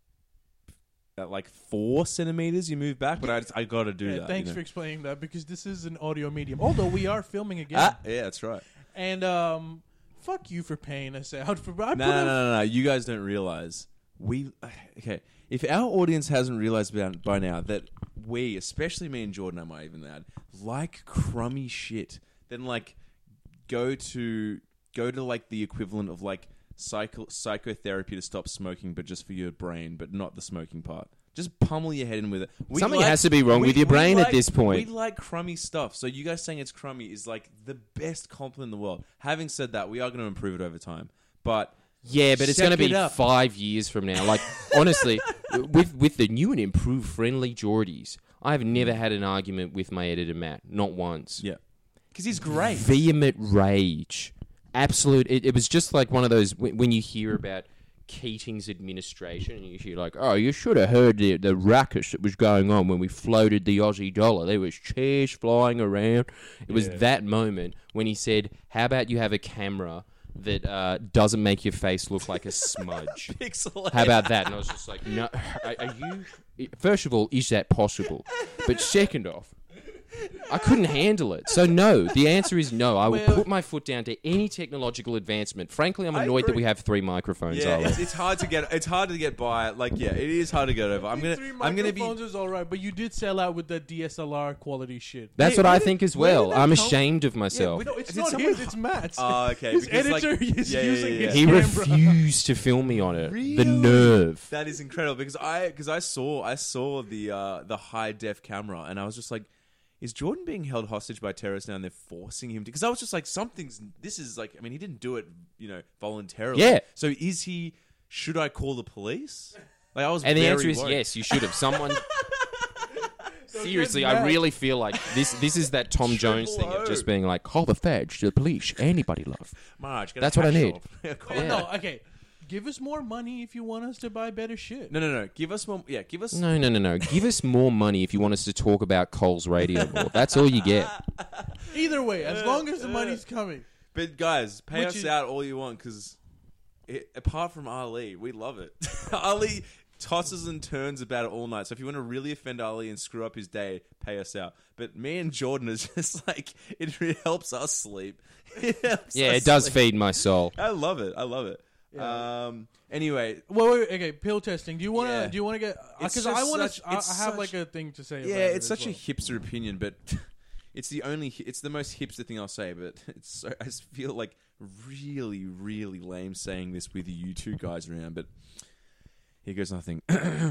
at like four centimeters you move back, but I just, I got to do Yeah, that. thanks you for know? explaining that because this is an audio medium. Although we are filming again, Ah, yeah, that's right. and um, fuck you for paying us out for. I No, put no, a- no, no, no. You guys don't realize we. Okay, if our audience hasn't realized by, by now that we, especially me and Jordan, I might even add, like crummy shit, then like go to go to like the equivalent of like psycho psychotherapy to stop smoking, but just for your brain, but not the smoking part. Just pummel your head in with it. We Something like- has to be wrong we- with your we brain at like- this point. We like crummy stuff. So you guys saying it's crummy is like the best compliment in the world. Having said that, we are going to improve it over time. But Yeah, but it's Check going to it be up. five years from now. Like, honestly, with with the new and improved friendly Geordies, I've never had an argument with my editor, Matt. Not once. yeah, because he's great. Vehement rage. Absolute. It, it was just like one of those, when, when you hear about Keating's administration, and you hear like, "Oh, you should have heard the, the ruckus that was going on when we floated the Aussie dollar. There was chairs flying around." It was Yeah. that moment when he said, "How about you have a camera that uh, doesn't make your face look like a smudge?" Pixel. How about that? And I was just like, "No, are, are you?" First of all, is that possible? But second off, I couldn't handle it. So no, the answer is no. I will Well- put my foot down to any technological advancement. Frankly, I'm I annoyed that agree. we have three microphones. Yeah, Arlo. it's, it's hard to get. It's hard to get by. Like, yeah, it is hard to get over. I'm gonna. Three I'm gonna be. microphones is all right, but you did sell out with the D S L R quality shit. That's Hey, what where I did- think as where did well. that I'm come- ashamed of Yeah, myself. we No, it's Did not someone- his. It's Matt's. Oh, okay. His because, like- editor is yeah, yeah, using yeah, his he camera. refused to film me on it. Really? The nerve. That is incredible because I because I saw I saw the uh, the high def camera and I was just like, is Jordan being held hostage by terrorists now and they're forcing him to? Because I was just like, something's. This is like. I mean, he didn't do it, you know, voluntarily. Yeah. So is he? Should I call the police? Like I was. And the very answer is worried. yes. You should have. Someone. Don't Seriously, get I mad. really feel like this. This is that Tom Jones thing Triple of just O. being like, call the feds, the police, anybody love. Marge, get a That's what I cash need. shop. Call Well, it. no, okay. Give us more money if you want us to buy better shit. No, no, no. Give us more. Yeah, give us. No, no, no, no. Give us more money if you want us to talk about Cole's radio more. That's all you get. Either way, as long as the money's coming. But guys, pay Which us is- out all you want because apart from Ali, we love it. Ali tosses and turns about it all night. So if you want to really offend Ali and screw up his day, pay us out. But me and Jordan is just like it really helps us sleep. It helps Yeah, us it does sleep. feed my soul. I love it. I love it. Yeah. Um. Anyway, Well, wait, okay, pill testing. Do you want to? Yeah. Do you want to get? It's Because just I want such- to. I, I have it's such- like a thing to say. yeah, about it it's as such well. a hipster opinion, but it's the only. It's the most hipster thing I'll say. But it's. So, I just feel like really, really lame saying this with you two guys around. But here goes nothing.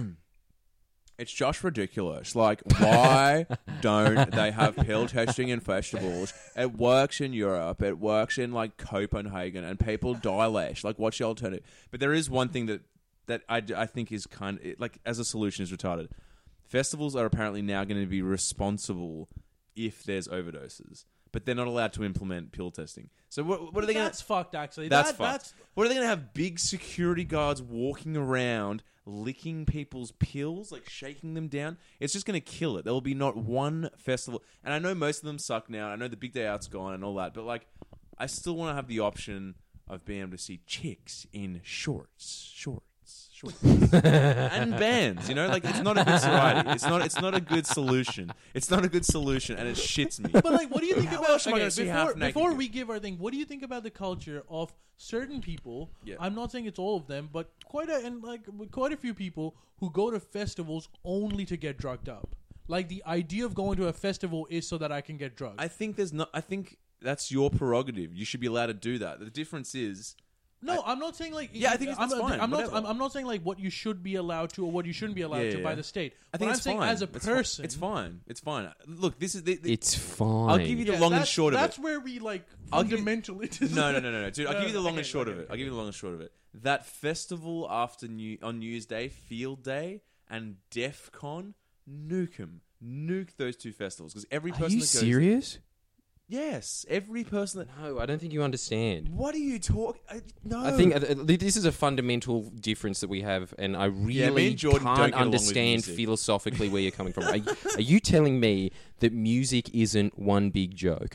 It's just ridiculous. Like, why don't they have pill testing in festivals? It works in Europe. It works in like Copenhagen, and people die less. Like, what's the alternative? But there is one thing that that I, I think is kind of like as a solution is retarded. Festivals are apparently now going to be responsible if there's overdoses, but they're not allowed to implement pill testing. So what, what are they going to? That's fucked. Actually, That's that, fucked. That's What are they going to have big security guards walking around licking people's pills, like shaking them down? It's just going to kill it. There will be not one festival. And I know most of them suck now. I know the Big Day Out's gone and all that. But like, I still want to have the option of being able to see chicks in shorts. Shorts. shorts, shorts, and bands. You know, like it's not a good variety. It's not. It's not a good solution. It's not a good solution, and it shits me. But like, what do you think How about? else am I Okay, gonna see before half-naked before people? we give our thing, what do you think about the culture of certain people? Yeah. I'm not saying it's all of them, but quite a and like quite a few people who go to festivals only to get drugged up. Like the idea of going to a festival is so that I can get drugged. I think there's not. I think that's your prerogative. You should be allowed to do that. The difference is. No, I, am not saying like. Yeah, I think I'm, that's fine, I'm not. whatever. I'm, I'm not saying like what you should be allowed to or what you shouldn't be allowed Yeah, to yeah, by yeah. the state. I think what it's I'm saying fine. as a It's fi- person, it's fine. It's fine. Look, this is the, the, It's fine. I'll give you the Yeah, long and that's- short of it. That's where we like I'll give you- fundamentally. disagree. No, no, no, no, no, dude. I'll No, give you the no, long okay, and short okay, of it. okay. I'll give you the long and short of it. That festival after New on New Year's Day, Field Day, and DEF CON, nuke 'em. Nuke those two festivals because every Are person you that goes. serious? Yes, every person that. No, I don't think you understand. What are you talking? No, I think uh, uh, this is a fundamental difference that we have, and I really and Jordan don't can't get along with understand music. philosophically where you're coming from. Are, you- are you telling me that music isn't one big joke?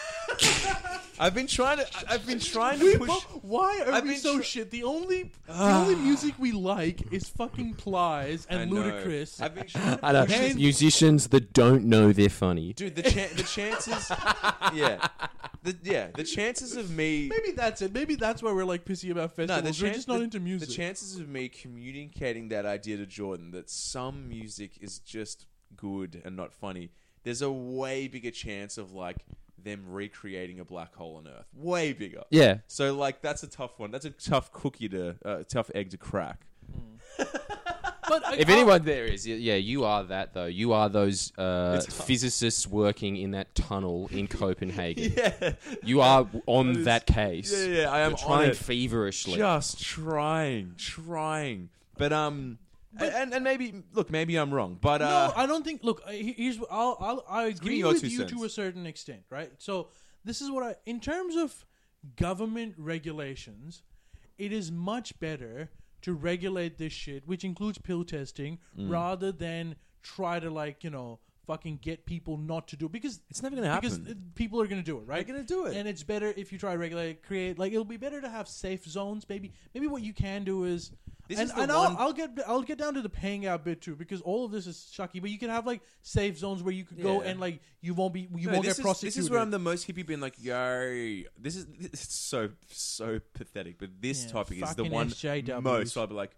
I've been trying to. I- I've been trying We to push. bo- why are I've we been so tr- shit? The only the only music we like is fucking Plies I and know. Ludacris. I've been trying to I know. push this- Musicians that don't know they're funny. Dude, the chan the chances, yeah, the yeah, the chances of me, Maybe that's it. Maybe that's why we're like pissy about no, festivals. the we're chan- just not the- into music. The chances of me communicating that idea to Jordan that some music is just good and not funny, there's a way bigger chance of like them recreating a black hole on Earth. Way bigger. Yeah. So like that's a tough one. That's a tough cookie to, uh, tough egg to crack. but I, If I'll- anyone there is, yeah, you are that though. You are those uh, It's tough. physicists working in that tunnel in Copenhagen. Yeah, You are on That is- that case. yeah, yeah. I am You're on trying it. feverishly. Just trying, trying. But um, and and maybe look, maybe I'm wrong. But uh, no, I don't think. Look, uh, he- here's I'll, I'll I me agree your with two you cents. to a certain extent, right? So this is what I, in terms of government regulations, it is much better to regulate this shit, which includes pill testing, Mm. rather than try to like you know fucking get people not to do it because it's never gonna because happen. uh, people are gonna do it, right? They're gonna do it. And it's better if you try to regulate, create like it'll be better to have safe zones. Maybe maybe what you can do is. This and is the and one- I'll, I'll get I'll get down to the paying out bit too because all of this is shucky. But you can have like safe zones where you could go Yeah. and like you won't be you No, won't this get is, prosecuted. This is where I'm the most hippie, being like, yo, this is it's so so pathetic. But this Yeah, topic is the fucking one S J Ws. most. So I'll be like,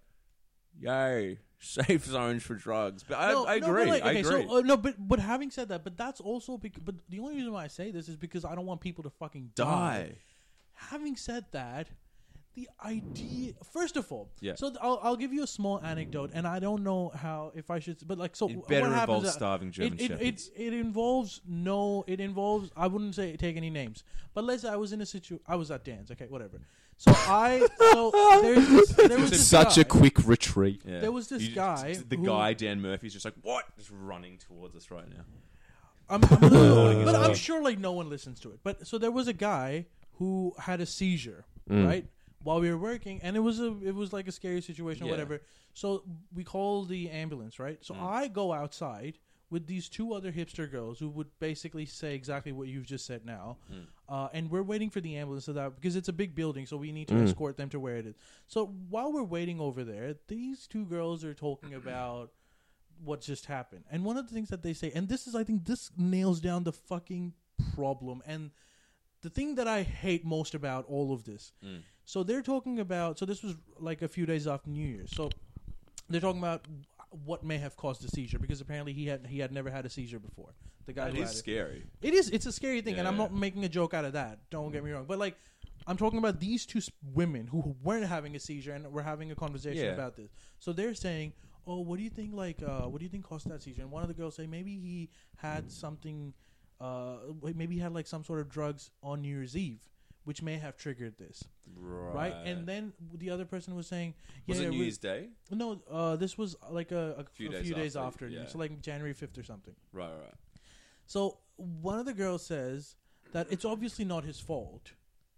yo, safe zones for drugs. But I, No, I no, agree. but like, I okay, agree. So, uh, no, but but having said that, but that's also because. But the only reason why I say this is because I don't want people to fucking die. Die. Having said that, the idea, first of all, Yeah. So th- I'll I'll give you a small anecdote, and I don't know how if I should, but like so. It what better happens involve is- starving German it, it, shepherds. It, it involves no. It involves. I wouldn't say take any names, but let's say I was in a situ. I was at Dan's. Okay, whatever. So I. So there's this, there was this Such a guy. quick retreat. Yeah. there was this You- guy The who- guy Dan Murphy's just like, what? Just running towards us right now. I'm, I'm a little- but I'm sure like no one listens to it. But so there was a guy who had a seizure, Mm. right, while we were working, and it was a it was like a scary situation, or Yeah. whatever. So we called the ambulance, right? So Mm. I go outside with these two other hipster girls who would basically say exactly what you've just said now, Mm. uh, and we're waiting for the ambulance so that because it's a big building, so we need to Mm. escort them to where it is. So while we're waiting over there, these two girls are talking about what just happened. And one of the things that they say, and this is, I think, this nails down the fucking problem. And the thing that I hate most about all of this. Mm. So they're talking about, so this was like a few days after New Year's. So they're talking about what may have caused the seizure because apparently he had he had never had a seizure before. The guy That who is had it. scary. It is. It's a scary thing, and I'm Yeah. not making a joke out of that. Don't get me wrong. But like, I'm talking about these two s- women who weren't having a seizure and were having a conversation Yeah. about this. So they're saying, "Oh, what do you think? Like, uh, what do you think caused that seizure?" And one of the girls say, "Maybe he had something. Uh, wait, maybe he had like some sort of drugs on New Year's Eve, which may have triggered this, Right. right?" And then the other person was saying, "Yeah, was yeah, it New we- Year's Day? no, uh, this was like a, a Few a days few days after, after, yeah. so like January fifth or something." Right, right. So one of the girls says that it's obviously not his fault.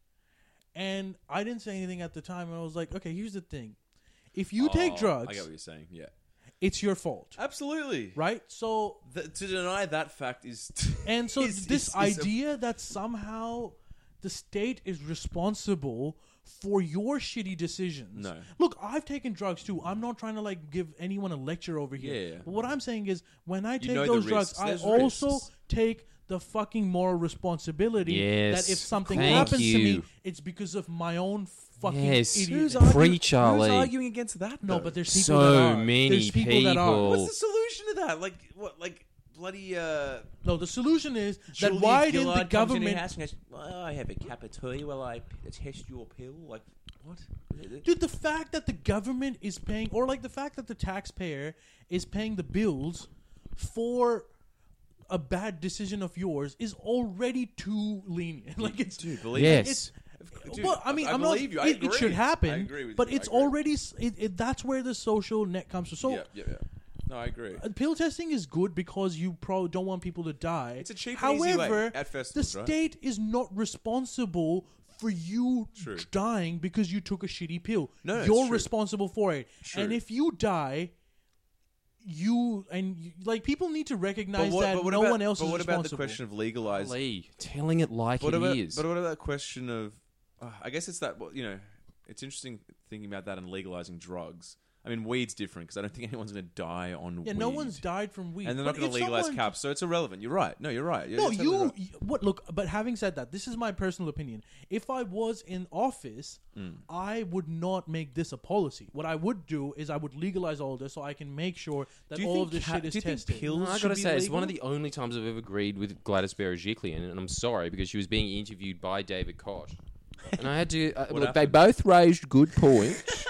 And I didn't say anything at the time. And I was like, okay, here's the thing. If you take Oh, drugs, I get what you're saying. Yeah. it's your fault. Absolutely. Right? So, The, to deny that fact is. and so is- this is- is a- idea that somehow the state is responsible for your shitty decisions. No. Look, I've taken drugs too. I'm not trying to like give anyone a lecture over here. Yeah, yeah. But what I'm saying is, when I take know the those drugs, risks. I There's also risks. take the fucking moral responsibility Yes. that if something Thank happens to you. me, it's because of my own fucking Yes. idiot. Who's Free arguing, Charlie. Who's arguing against that? No, though? but there's people So that are. many There's people, that are. people. What's the solution to that? Like what? Like bloody. Uh, No, the solution is that Julia why didn't the Gillard comes in your government? house and goes, well, I have a cup of tea while I p- test your pill. Like what? Dude, the fact that the government is paying, or like the fact that the taxpayer is paying the bills for a bad decision of yours is already too lenient. Like it's, Dude, believe Yes. it's. Dude, well, I mean, I I'm not. believe you. I it, it should agree. happen, I agree with but you. I it's agree. already. s- It, it, that's where the social net comes from. So, yeah, yeah, yeah. No, I agree. uh, pill testing is good because you probably don't want people to die. It's a cheap and easy way However, at the festivals, right? state is not responsible for you True. dying because you took a shitty pill. No, no, it's You're true. responsible for it. True. And if you die, you and you, like people need to recognize that no about, one else but is what responsible. about the question of legalizing? Lee, telling it like What it about, is. but what about that question of? Uh, I guess it's that. Well, you know, it's interesting thinking about that and legalizing drugs. I mean, weed's different because I don't think anyone's going to die on Yeah, weed. no one's died from weed. and they're But not going if to legalize someone- caps, so it's irrelevant. You're right. No, you're right. You're No, totally you. right. y- What? Look, but having said that, this is my personal opinion. If I was in office, Mm. I would not make this a policy. What I would do is I would legalize all this, so I can make sure that Do you all think of this ca- shit is do you think tested. pills No, I should gotta be say, it's one of legal? the only times I've ever agreed with Gladys Berejiklian, and I'm sorry because she was being interviewed by David Koch, and I had to uh, What look. They happened? both raised good points,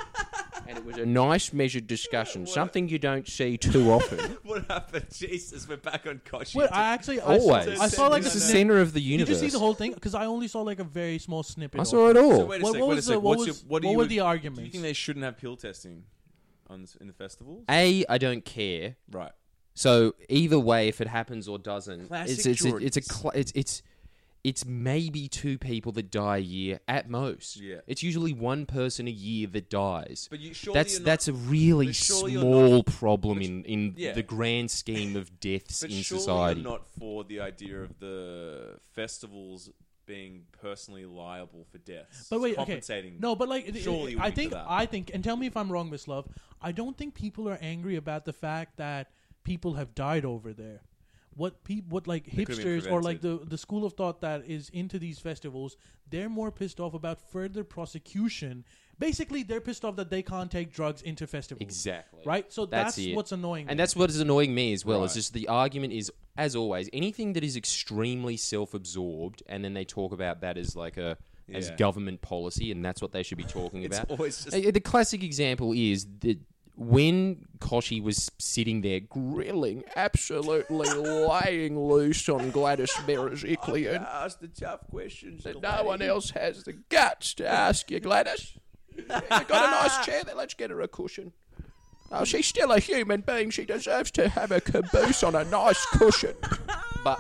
and it was a nice, measured discussion. What- Something you don't see too often. What happened? Jesus, we're back on Kochi. Well, I actually I saw, Always, I saw like it's a the snip- center of the Did universe. you see the whole thing? Because I only saw like a very small snippet. I of saw it all. So wait a What- sec. what wait a was sec. the- what What's was- your, what, do what you, were the Do you arguments? think they shouldn't have pill testing on this, in the festivals? A, I don't care. Right. So either way, if it happens or doesn't, Classic it's it's a, it's a Jordans. cl- it's it's it's maybe two people that die a year at most. Yeah. It's usually one person a year that dies. But you surely That's you're not- that's a really but surely you're small problem but in, in yeah. the grand scheme of deaths But in surely society. you're not for the idea of the festivals being personally liable for deaths. But wait, okay. compensating. No, but like, it- Surely you I would be think, for that. I think, and tell me if I'm wrong, Miss Love. I don't think people are angry about the fact that people have died over there. What people, what like They could've been hipsters or like the the school of thought that is into these festivals, they're more pissed off about further prosecution. Basically, they're pissed off that they can't take drugs into festivals. Exactly. Right. So That's that's, it. what's annoying. And me. that's what is annoying me as well. Is Right. just the argument is, as always, anything that is extremely self-absorbed, and then they talk about that as like a as Yeah. government policy, and that's what they should be talking It's about. always just Uh, The classic example is that when Koshi was sitting there grilling, absolutely laying loose on Gladys Berejiklian, ask the tough questions. that no one else has the guts to ask you, Gladys. You've got a nice chair there, let's get her a cushion. Oh, she's still a human being. She deserves to have a caboose on a nice cushion. But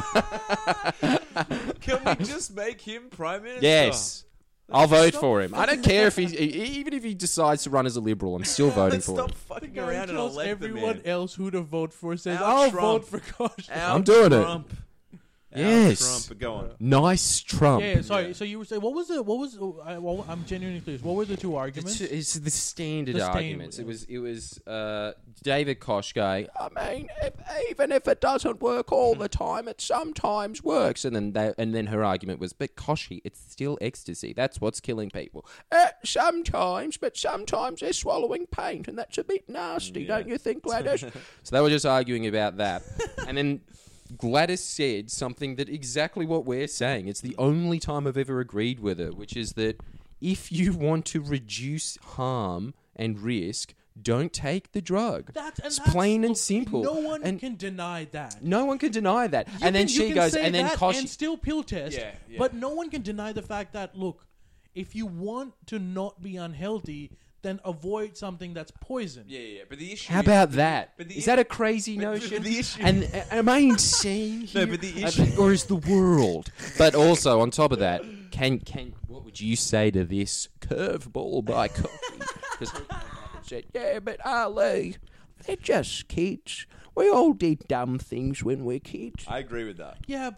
Can we just make him prime minister? yes, I'll vote Stop for him. I don't care if he, even if he decides to run as a liberal, I'm still voting Let's for stop him. fucking Guy around and tells elect everyone the man. else who to vote for says, Our "I'll Trump. vote for Kosh." Our I'm doing it. Trump. Our Yes. Trump. But go on. Nice Trump. Yeah, yeah, sorry. Yeah. So you were saying what was the what was uh, I, well, I'm genuinely curious. What were the two The arguments? two- It's the standard The standard, arguments. yeah. It was it was uh, David Koch going, I mean, if, even if it doesn't work all the time, it sometimes works. And then they, and then her argument was, but Koshi, it's still ecstasy. That's what's killing people. Uh, sometimes, but sometimes they're swallowing paint, and that's a bit nasty, Yeah. don't you think, Gladys? So they were just arguing about that. And then Gladys said something that exactly what we're saying. It's the only time I've ever agreed with her, which is that if you want to reduce harm and risk, don't take the drug. That's, and it's that's- plain and look, simple. No one and can deny that. no one can deny that. You and then can- you she can goes, say and then that Koshi. and still pill test. Yeah, yeah. But no one can deny the fact that look, if you want to not be unhealthy, then avoid something that's poison. Yeah, yeah, yeah. But the issue. How is- about but the- that? but the Is i- that a crazy but- but notion? the issue- And uh, am I insane here? No, but the Uh, issue- or is the world? But also on top of that, can can what would you say to this curveball by Kofi? Because he came back and said, "Yeah, but Ali, they're just kids. We all did dumb things when we're kids." I agree with that. Yeah, but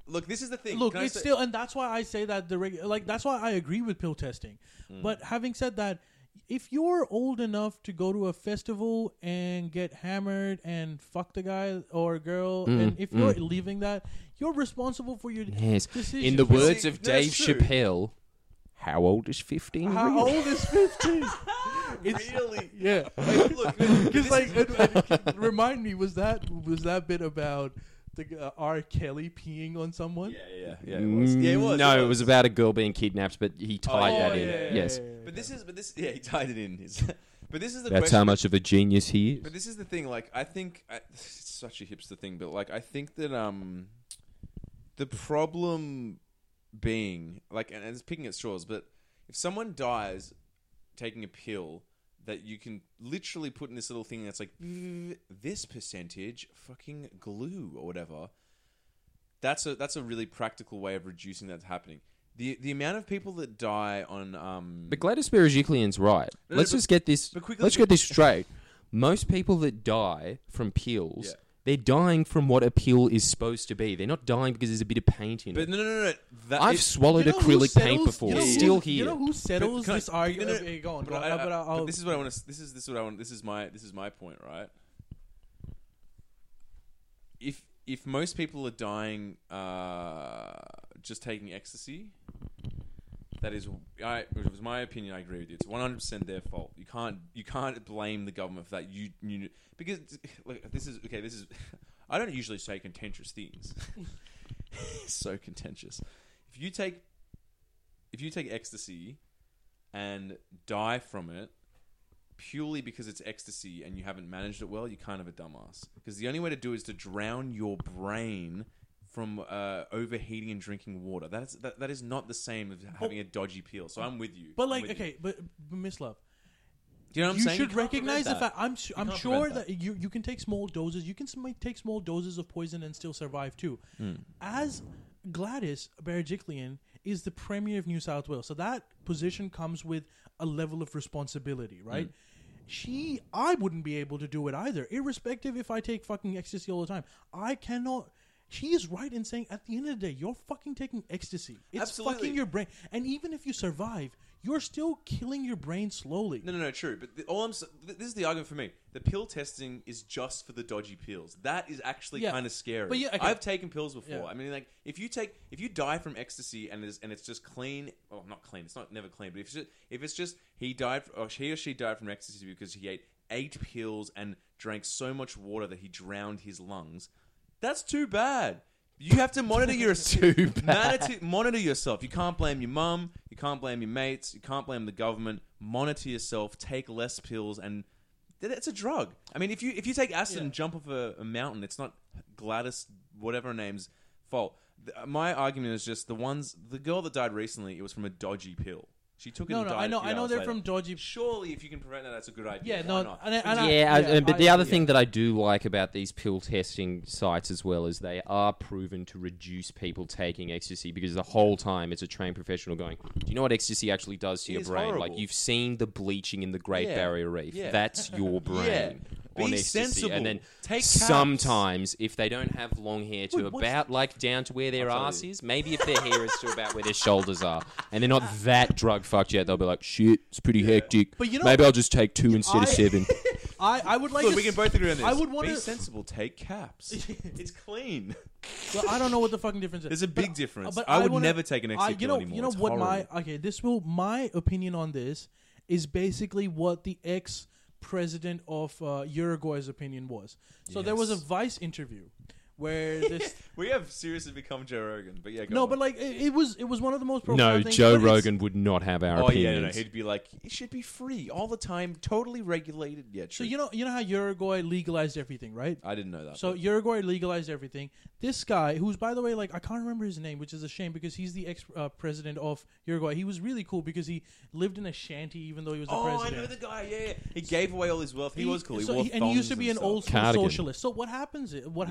Look, this is the thing. Look, Can I it's say- still, and that's why I say that the reg- like that's why I agree with pill testing. Mm. But having said that, if you're old enough to go to a festival and get hammered and fuck the guy or girl, Mm, and if you're mm. leaving that, you're responsible for your Yes. decisions. In the Well, words see, of that's Dave true. Chappelle, how old is fifteen? How really? old is fifteen? It's Really? yeah. Look, man, Because this like, is- it- it- remind me, was that was that bit about the uh, R. Kelly peeing on someone? Yeah, yeah, yeah. It was. Yeah, it was. Mm, No, it was about a girl being kidnapped, but he tied Oh, that yeah, in. yeah, yeah, yes. But this is, but this, yeah, he tied it in. His, but this is the That's question. how much of a genius he is. But this is the thing. Like, I think I, it's such a hipster thing, but like, I think that um, the problem being like, and it's picking at straws. But if someone dies taking a pill that you can literally put in this little thing that's like this percentage fucking glue or whatever, that's a that's a really practical way of reducing that happening. The the amount of people that die on um But Gladys Berejiklian's right. No, Let's but- just get this. but quickly- Let's get this straight. Most people that die from pills, Yeah. they're dying from what a pill is supposed to be. They're not dying because there's a bit of paint in but it. no no no no that I've it- swallowed You know who acrylic paint settles- before. you know who- Still You here. know who settles Can I- this argument? no, no, Okay, go on. but But, I- I, I- but I'll, but this is what I want to. This is this is what I want. This is my this is my point, right? If if most people are dying uh, just taking ecstasy, that is, I it was my opinion. I agree with you. It's one hundred percent their fault. You can't you can't blame the government for that. You you because look, this is okay. This is I don't usually say contentious things. So contentious. If you take if you take ecstasy and die from it purely because it's ecstasy and you haven't managed it well, you're kind of a dumbass. Because the only way to do it is to drown your brain from uh, overheating and drinking water. That is that, that is not the same as having a dodgy peel. So I'm with you. but I'm like, with you. okay, but, but Miss Love, Do you know what I'm you saying? should You can't recognize the prevent fact. that. I'm su- I'm can't sure prevent that you you can take small doses. You can sm- take small doses of poison and still survive too. Hmm. As Gladys Berejiklian is the premier of New South Wales, so that position comes with a level of responsibility, right? Hmm. She, I wouldn't be able to do it either, irrespective if I take fucking ecstasy all the time. I cannot. She is right in saying at the end of the day, you're fucking taking ecstasy. It's Absolutely. fucking your brain, and even if you survive, you're still killing your brain slowly. No, no, no, true. But the, all I'm s- th- this is the argument for me. The pill testing is just for the dodgy pills. That is actually Yeah. kind of scary. But yeah, okay. I've taken pills before. Yeah. I mean, like if you take if you die from ecstasy and it's and it's just clean. Well, not clean. It's not never clean. But if it's just, if it's just he died or he or she died from ecstasy because he ate eight pills and drank so much water that he drowned his lungs. That's too bad. You have to monitor your Too bad. monitor, monitor yourself. You can't blame your mum. You can't blame your mates. You can't blame the government. Monitor yourself. Take less pills, and th- it's a drug. I mean, if you if you take acid Yeah. and jump off a, a mountain, it's not Gladys, whatever her name's fault. Th- my argument is just the ones. The girl that died recently, it was from a dodgy pill. She took it No, and no, died I a know, few I know hours they're later. from dodgy. Surely, if you can prevent that, that's a good idea. Yeah, Why no, not? and I- and I- yeah, I, yeah, but I- the other yeah. thing that I do like about these pill testing sites as well is they are proven to reduce people taking ecstasy because the whole time it's a trained professional going, do you know what ecstasy actually does to It your is brain? horrible. Like you've seen the bleaching in the Great Yeah. Barrier Reef. Yeah. That's your brain. Yeah. Be On ecstasy. sensible. And then Take caps. sometimes if they don't have long hair to Wait, what's- about like down to where their I'll tell ass you. is, maybe if their hair is to about where their shoulders are, and they're not that drug fucked yet, they'll be like, shit, it's pretty hectic. But you know- maybe I'll just take two instead I- of seven. I, I would like Look, to we can s- both agree on this. I would Be wanna- sensible. Take caps. It's clean. Well, I don't know what the fucking difference is. There's a big But- difference. but I would wanna- never take an I, ecstasy you pill know, anymore. You know It's what horrible. my okay? This will my opinion on this is basically what the ex president of uh, Uruguay's opinion was. So there was a Yes. Vice interview where this. We have seriously become Joe Rogan, but yeah, go No, on. but like it, it was it was one of the most No, profound things, Joe but it's- Rogan would not have our oh yeah, opinions. no, no, he'd be like, it should be free all the time, totally regulated. Yeah, So true. you know you know how Uruguay legalized everything, right? I didn't know that. So but- Uruguay legalized everything. This guy, who's by the way, like I can't remember his name, which is a shame because he's the ex uh, president of Uruguay. He was really cool because he lived in a shanty even though he was the oh, I president. know the guy. Yeah, yeah. He gave away all his wealth. He, was cool. He so wore and he used to be an thongs and old stuff. school Cardigan. socialist. So what happens? Is, what Yeah. happens is there's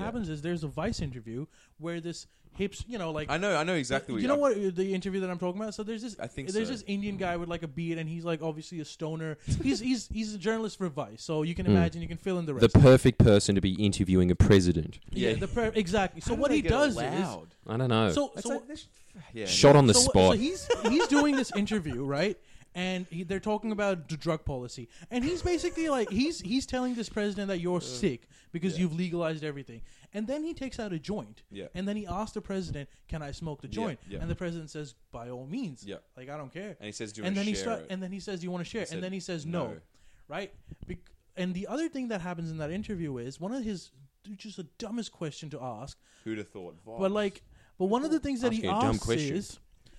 there's a Vice interview where this hips, you know, like I know, I know exactly. You what know what the interview that I'm talking about? So there's this. I think there's so. this Indian guy with like a beard, and he's like obviously a stoner. he's he's he's a journalist for Vice, so you can Mm. imagine you can fill in the The rest. perfect person to be interviewing a president. yeah, Yeah. the per- exactly. So How what did he they get does allowed? I don't know. is so It's so like, they should- yeah, Shot on the so, spot. So he's he's doing this interview, right? And he, they're talking about the drug policy, and he's basically like he's he's telling this president that you're sick because yeah. you've legalized everything, and then he takes out a joint, Yeah. and then he asks the president, "Can I smoke the Yeah, joint?" yeah. And the president says, "By all means." Yeah. Like I don't care. And he says, "Do you and want then to he share start, it?" and then he says, "Do you want to share?" He it? said, And then he says, "No,", "No." right? Bec- and the other thing that happens in that interview is one of his just the dumbest question to ask, Who'd have thought? but like, but one of the things that he Asking a dumb asks question. is,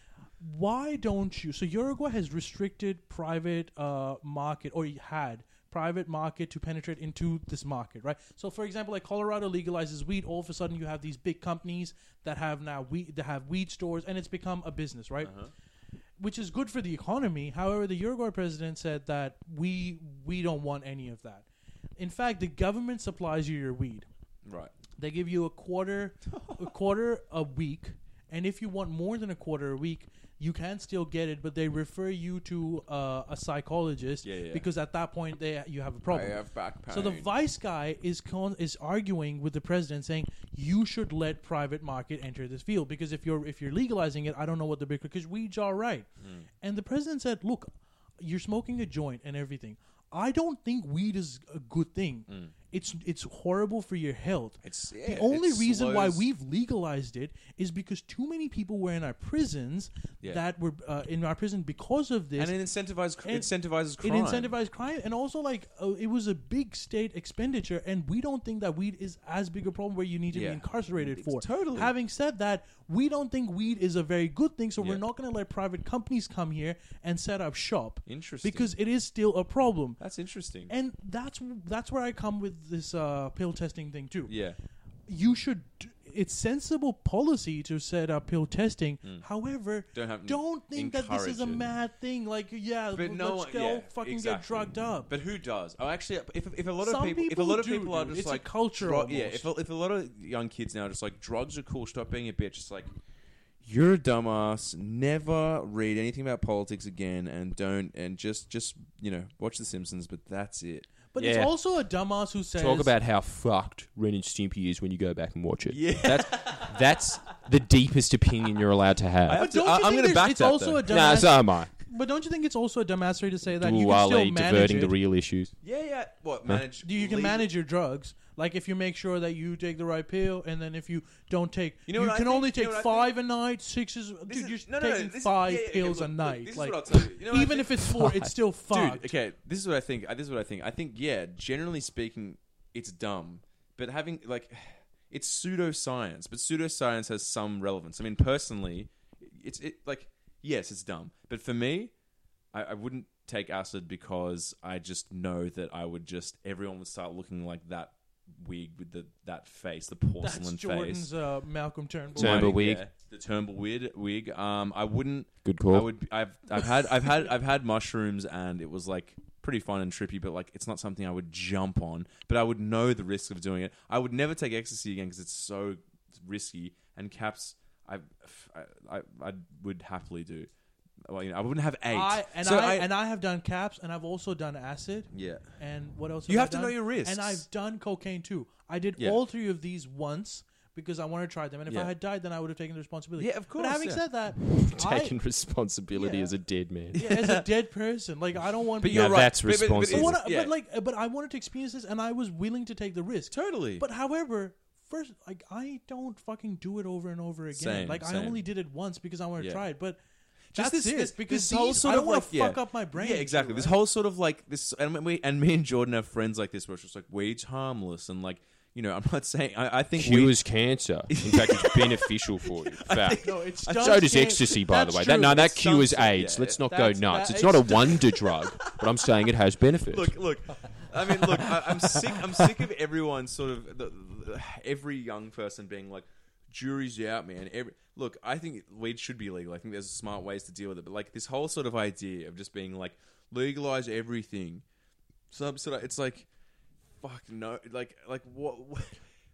why don't you? So Uruguay has restricted private uh, market, or he had private market to penetrate into this market, right? So, for example, like Colorado legalizes weed, all of a sudden you have these big companies that have now weed, that have weed stores, and it's become a business, right? Uh-huh. Which is good for the economy. However, the Uruguay president said that we we don't want any of that. In fact, the government supplies you your weed. Right. They give you a quarter, a quarter a week, and if you want more than a quarter a week, you can still get it. But they refer you to uh, a psychologist Yeah, yeah. because at that point they you have a problem. I have back pain. So the Vice guy is con- is arguing with the president, saying you should let private market enter this field because if you're if you're legalizing it, I don't know what the big because weed's all right. Mm. And the president said, "Look, you're smoking a joint and everything. I don't think weed is a good thing. Mm. It's it's horrible for your health. It's the yeah, only it reason why slows- we've legalized it is because too many people were in our prisons Yeah. that were uh, in our prison because of this. and it incentivizes And incentivizes crime. It incentivized crime, and also like uh, it was a big state expenditure, and we don't think that weed is as big a problem where you need to Yeah. be incarcerated It's for. totally. Having said that, we don't think weed is a very good thing, so Yeah. we're not going to let private companies come here and set up shop Interesting. because it is still a problem. That's interesting. And that's that's where I come with this uh, pill testing thing too. yeah. You should. It's sensible policy to set up pill testing. However, Don't have- don't think that this is a encourage it. mad thing. Like, yeah, But let's no, one- go yeah, fucking exactly. get drugged up. But who does? Oh, actually, if if a lot Some of people, if a people lot of do, people are dude. just It's a like culture dru- yeah, almost. if a, if a lot of young kids now are just like drugs are cool, stop being a bitch. It's like you're a dumbass. Never read anything about politics again, and don't and just just you know watch The Simpsons. But that's it. But Yeah. it's also a dumbass who says Talk about how fucked Ren and Stimpy is when you go back and watch it. Yeah. That's, that's the deepest opinion you're allowed to have. I have But to- don't you I- think I'm gonna there's- back it's that, also though. a No, dumbass. so am I. But don't you think it's also a dumbassery to say that you can Duale still manage diverting it? the real issues. Yeah, yeah. What manage? you can legal- manage your drugs. Like if you make sure that you take the right pill, and then if you don't take, You know what I can think? only You take know what I five a night, six is, This dude. is- You're no, no, no, taking this- five yeah, yeah, okay, pills look, a look, night. this is like, what I'll tell you. You know what I even think? if it's four, it's still fucked. Dude, okay, this is what I think. Uh, This is what I think. I think, yeah, generally speaking, it's dumb. But having, like, it's pseudoscience. But pseudoscience has some relevance. I mean, personally, it's, it like, yes, it's dumb. But for me, I, I wouldn't take acid because I just know that I would just, everyone would start looking like that wig with the that face, the porcelain That's Jordan's face. uh, Malcolm Turnbull. Turnbull Right, wig. yeah, the Turnbull wig. Wig. Um, I wouldn't. Good I call. would. I've. I've had. I've had. I've had mushrooms, and it was like pretty fun and trippy. But like, it's not something I would jump on. But I would know the risks of doing it. I would never take ecstasy again because it's so risky. And caps, I, I, I, I would happily do. Well, you know, I wouldn't have eight. I, and So I, and I have done caps, and I've also done acid. yeah. And what else? You I have to done? know your risks. And I've done cocaine too. I did Yeah. all three of these once because I wanted to try them. And if Yeah. I had died, then I would have taken the responsibility. Yeah, of course, But having yeah. said that, Taking responsibility Yeah. as a dead man. I, yeah, as a dead person, like I don't want. But to you're Now right. that's But- but- but responsible. But, it's- what I- yeah. but like, but I wanted to experience this, and I was willing to take the risk. Totally. But however, first, like I don't fucking do it over and over again. Same, like I same. only did it once because I wanted to Yeah. try it. But Just that's this, it. this because this whole these- sort I of don't want like to yeah. fuck up my brain. Yeah, exactly. too, This right? whole sort of like this, and we and me and Jordan have friends like this, where it's just like weed's harmless, and like you know, I'm not saying I, I think weed, Cures cancer. In fact, it's beneficial for you. Fact. No, it's I- done So does scan- ecstasy, by the That's way. That, true. no, that It's cures something, AIDS. yeah, Let's yeah. not That's- go nuts. that- It's not a it's- wonder drug, but I'm saying it has benefits. look, look. I mean, look. I, I'm sick. I'm sick of everyone sort of the, the, every young person being like, "Jury's out, man." Every, look, I think weed should be legal. I think there's smart ways to deal with it. But like this whole sort of idea of just being like legalize everything, some sort of it's like, fuck no, like like what. what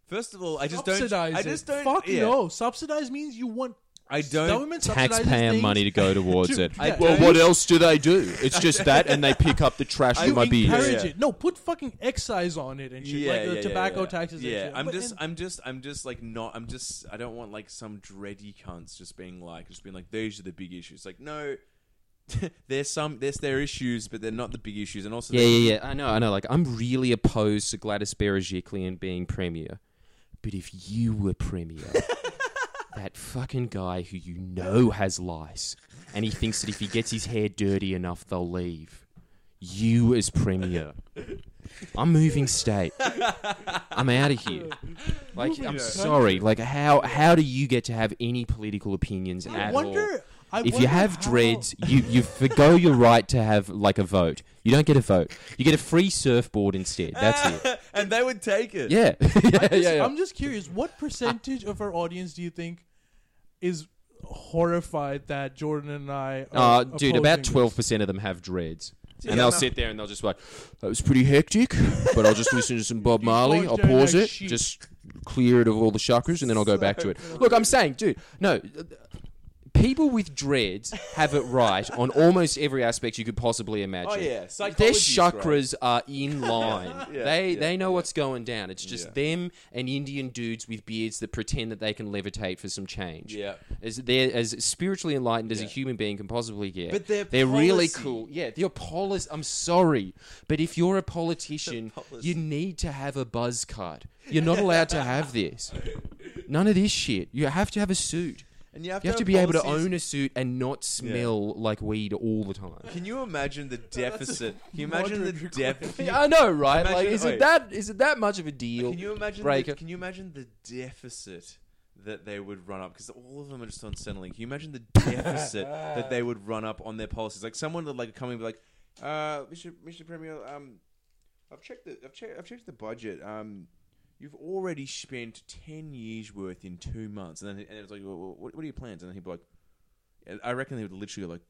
First of all, I just don't. Subsidize I it. just don't. Fuck yeah. no. Subsidize means you want I don't. government subsidizes Taxpayer things money to go towards to- it. yeah. Well, I- what else do they do? It's just that, and they pick up the trash I with my beer. encourage Yeah, yeah. it. No, put fucking excise on it and shit, Yeah, like the yeah, tobacco yeah, yeah. taxes. Yeah, and shit. I'm But- just, and- I'm just, I'm just like not. I'm just. I don't want like some dready cunts just being like, just being like, these are the big issues. Like, no, there's some, there's their issues, but they're not the big issues. And also, Yeah, they- yeah, yeah. I know, I know. Like, I'm really opposed to Gladys Berejiklian being premier. But if you were premier, that fucking guy who you know has lice, and he thinks that if he gets his hair dirty enough, they'll leave. You as premier. I'm moving state. I'm out of here. Like, Moving I'm country. sorry. Like, how how do you get to have any political opinions I at all? wonder. I If you wonder have how- dreads, you, you forgo your right to have like a vote. You don't get a vote. You get a free surfboard instead. That's it. and they would take it. Yeah. yeah, I'm just, yeah, yeah. I'm just curious. What percentage of our audience do you think is horrified that Jordan and I? Are Uh, dude, about opposing twelve this? percent of them have dreads. Yeah, And they'll no. sit there and they'll just be like, that was pretty hectic, but I'll just listen to some Bob Marley. I'll doing pause like it, sheep. just clear it of all the chakras, and then I'll go back to it. Look, I'm saying, dude, no. People with dreads have it right on almost every aspect you could possibly imagine. Oh yeah, Their psychology's chakras are in line. Yeah, they yeah, they know what's going down. It's just Yeah. them and Indian dudes with beards that pretend that they can levitate for some change. Yeah. As they're as spiritually enlightened as a Yeah. human being can possibly get. But their they're really policy- cool. Yeah, your policy. I'm sorry, but if you're a politician, The policy. you need to have a buzz cut. You're not allowed to have this. None of this shit. You have to have a suit. And you have, You have to to be able to policies- own a suit and not smell like weed all the time. Can you imagine the deficit? Can you imagine the moderate deficit? Yeah, I know, right? Imagine- Like, is wait. it that? Is it that much of a deal? Can you imagine? Breaker. The, can you imagine the deficit that they would run up? Because all of them are just on Centrelink. Can you imagine the deficit that they would run up on their policies? Like someone would like come and be like, uh, "Mister Mister Premier, um, I've checked the I've checked I've checked the budget. Um, you've already spent ten years worth in two months." And then and it's like, well, what, what are your plans? And then he'd be like, I reckon they would literally go like,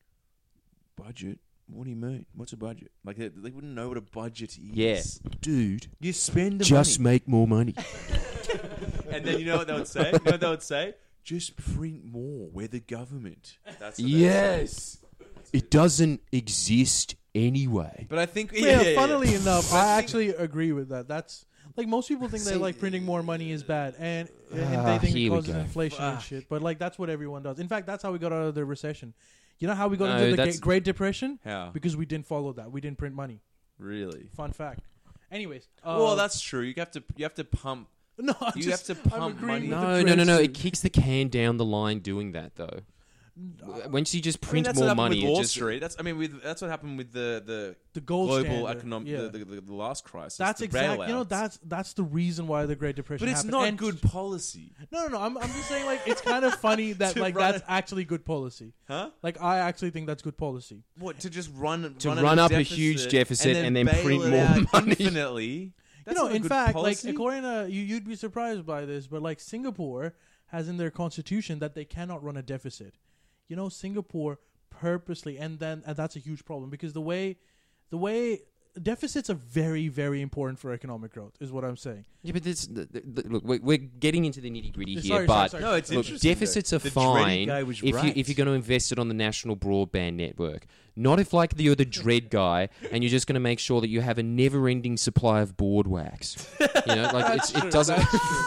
budget. What do you mean? What's a budget? Like they, they wouldn't know what a budget is. Yeah, dude. You spend the Just money. make more money. And then you know what they would say? You know what they would say? Just print more. We're the government. That's what they would say. Yes. It doesn't exist anyway. But I think Yeah, yeah, yeah, yeah. funnily enough, But I think- actually agree with that. That's like most people think See- that like printing more money is bad, and, and Ah, they think it here we causes go. inflation and Fuck. shit. But like that's what everyone does. In fact, that's how we got out of the recession. You know how we got No, into the that's- Ga- Great Depression? How? Because we didn't follow that. We didn't print money. Really? Fun fact. Anyways, uh, Well, that's true. You have to you have to pump. no. I'm you just, have to I'm pump agreeing money. with the No, no, no, no. dreads It kicks the can down the line doing that, though. Once you just I mean, print that's more what happened money, with it Wall just Street. That's I mean, with that's what happened with the the The gold global standard, economic yeah. the, the, the, the last crisis. That's the exactly. You know, bailouts. that's that's the reason why the Great Depression. But it's happened. not And- good policy, No, no, no. I'm I'm just saying like it's kind of funny that To like run that's a- actually good policy. huh? Like I actually think that's good policy. What to just run To run, run at up a deficit huge deficit and then bail print it more out money. infinitely. That's you know, not a in good fact, policy. like according to you, you'd be surprised by this, but like Singapore has in their constitution that they cannot run a deficit. You know, Singapore purposely, and then and that's a huge problem because the way, the way deficits are very, very important for economic growth, is what I'm saying. Yeah, but this, the, the, the- look, we're, we're getting into the nitty gritty Yeah, here, sorry, but sorry, no, it's look, interesting. deficits though. are The dready fine guy was if right. you if you're going to invest it on the national broadband network. Not if like you're the dread guy and you're just going to make sure that you have a never-ending supply of board wax. You know, like it's, it doesn't.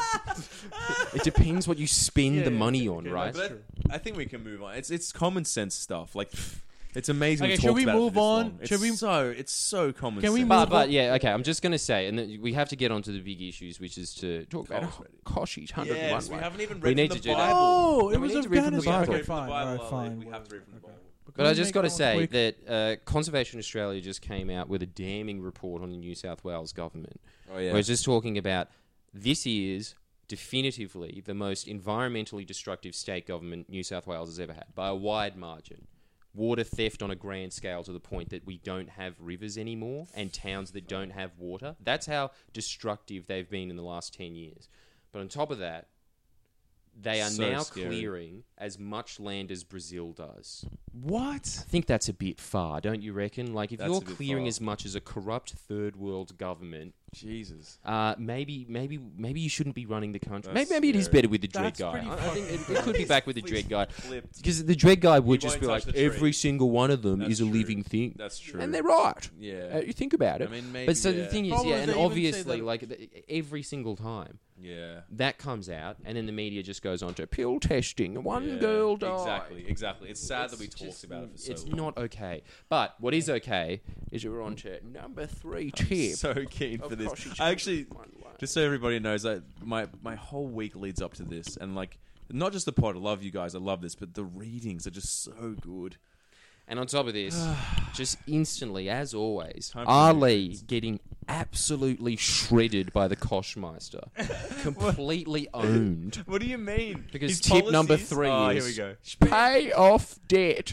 It depends what you spend Yeah, the yeah, money okay, on, okay, right? that's But true. I think we can move on. It's it's common sense stuff. Like it's amazing. Okay, we should talked we about it for move this on? long. It's Should we- so it's so common. Can we sense. move But, but on? yeah, okay. I'm just going to say, and then we have to get onto the big issues, which is to talk about Cost rating. Koshi's one hundred and one Yes, we way. haven't even We read need from to the do that. Bible. Oh, it No, we was need to read from the Afghanistan. Bible. Okay, We have to read from the fine, Bible, all right, Ali. fine. We have to read from the Okay. Bible. But I Can we just make got to that one say quick? that uh, Conservation Australia just came out with a damning report on the New South Wales government. Oh yeah. Where it's just talking about this is definitively the most environmentally destructive state government New South Wales has ever had by a wide margin. Water theft on a grand scale to the point that we don't have rivers anymore and towns that don't have water. That's how destructive they've been in the last ten years. But on top of that, they are So now scary. clearing as much land as Brazil does. What? I think that's a bit far, don't you reckon? Like, if That's you're a bit clearing far. as much as a corrupt third world government, Jesus. uh, maybe, maybe, maybe you shouldn't be running the country. That's Maybe, maybe it is scary. better with the dread That's guy. pretty I, I think it, it could be Please- back with the please dread guy. flipped. Because the dread guy would He just won't be touch like, the tree. every single one of them That's is a true. living thing. That's true. And they're right. Yeah. Uh, you think about it. I mean, maybe. but so yeah. the thing is, Problem yeah, is and they even say obviously, that- like th- every single time Yeah. that comes out, and then the media just goes on to pill testing. One Yeah, girl died. Exactly. Exactly. It's sad that we It's talked just- about it for so It's long. not okay. But what is okay is we're on to number three tip. So keen for of this. Koshi I actually, One way. just so everybody knows, I, my my whole week leads up to this, and like, not just the pod. I love you guys. I love this, but the readings are just so good. And on top of this, just instantly, as always, Time for Ali news. getting absolutely shredded by the Koshmeister. Completely owned. What do you mean? Because His tip number policies- three Oh, is here we go. pay off debt.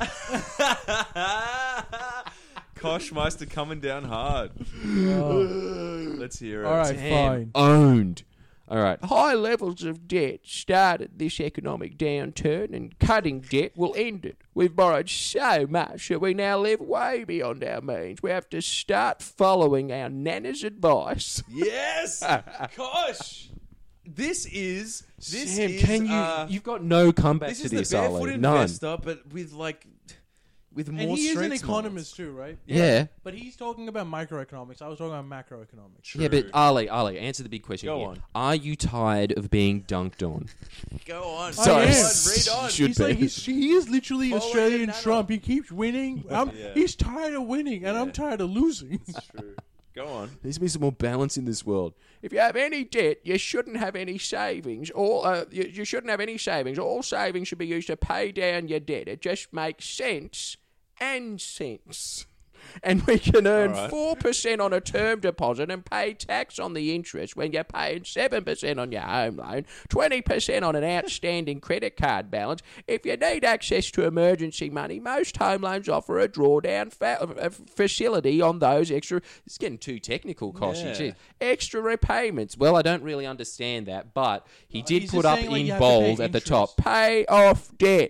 Koshmeister coming down hard. Oh. Let's hear it. All right, Damn, fine. owned. All right. High levels of debt started this economic downturn, and cutting debt will end it. We've borrowed so much that we now live way beyond our means. We have to start following our nana's advice. Yes, Kosh. This is this Sam, is. can you? uh, You've got no comeback this to is this, the barefoot Ali. None. investor, but with like with more. And he is an strength economist too, right? Yeah. But he's talking about microeconomics. I was talking about macroeconomics. Yeah, but True. Ali, Ali, answer the big question Go here. on. Are you tired of being dunked on? Go on. Sorry. Read am. on. Read on. Should He's be. like he's, he is literally Follow Australian your nana. Trump. He keeps winning. I'm, Yeah. He's tired of winning, and I'm Yeah. tired of losing. It's true. Go on. There needs to be some more balance in this world. If you have any debt, you shouldn't have any savings. All uh, you, you shouldn't have any savings. All savings should be used to pay down your debt. It just makes sense and sense. And we can earn All right. four percent on a term deposit and pay tax on the interest when you're paying seven percent on your home loan, twenty percent on an outstanding credit card balance. If you need access to emergency money, most home loans offer a drawdown fa- uh, facility on those extra... It's getting too technical, Koshy. Yeah. Jeez. Extra repayments. Well, I don't really understand that, but he did he's put just up saying, like, in you have to pay bold at the interest. top, pay off debt.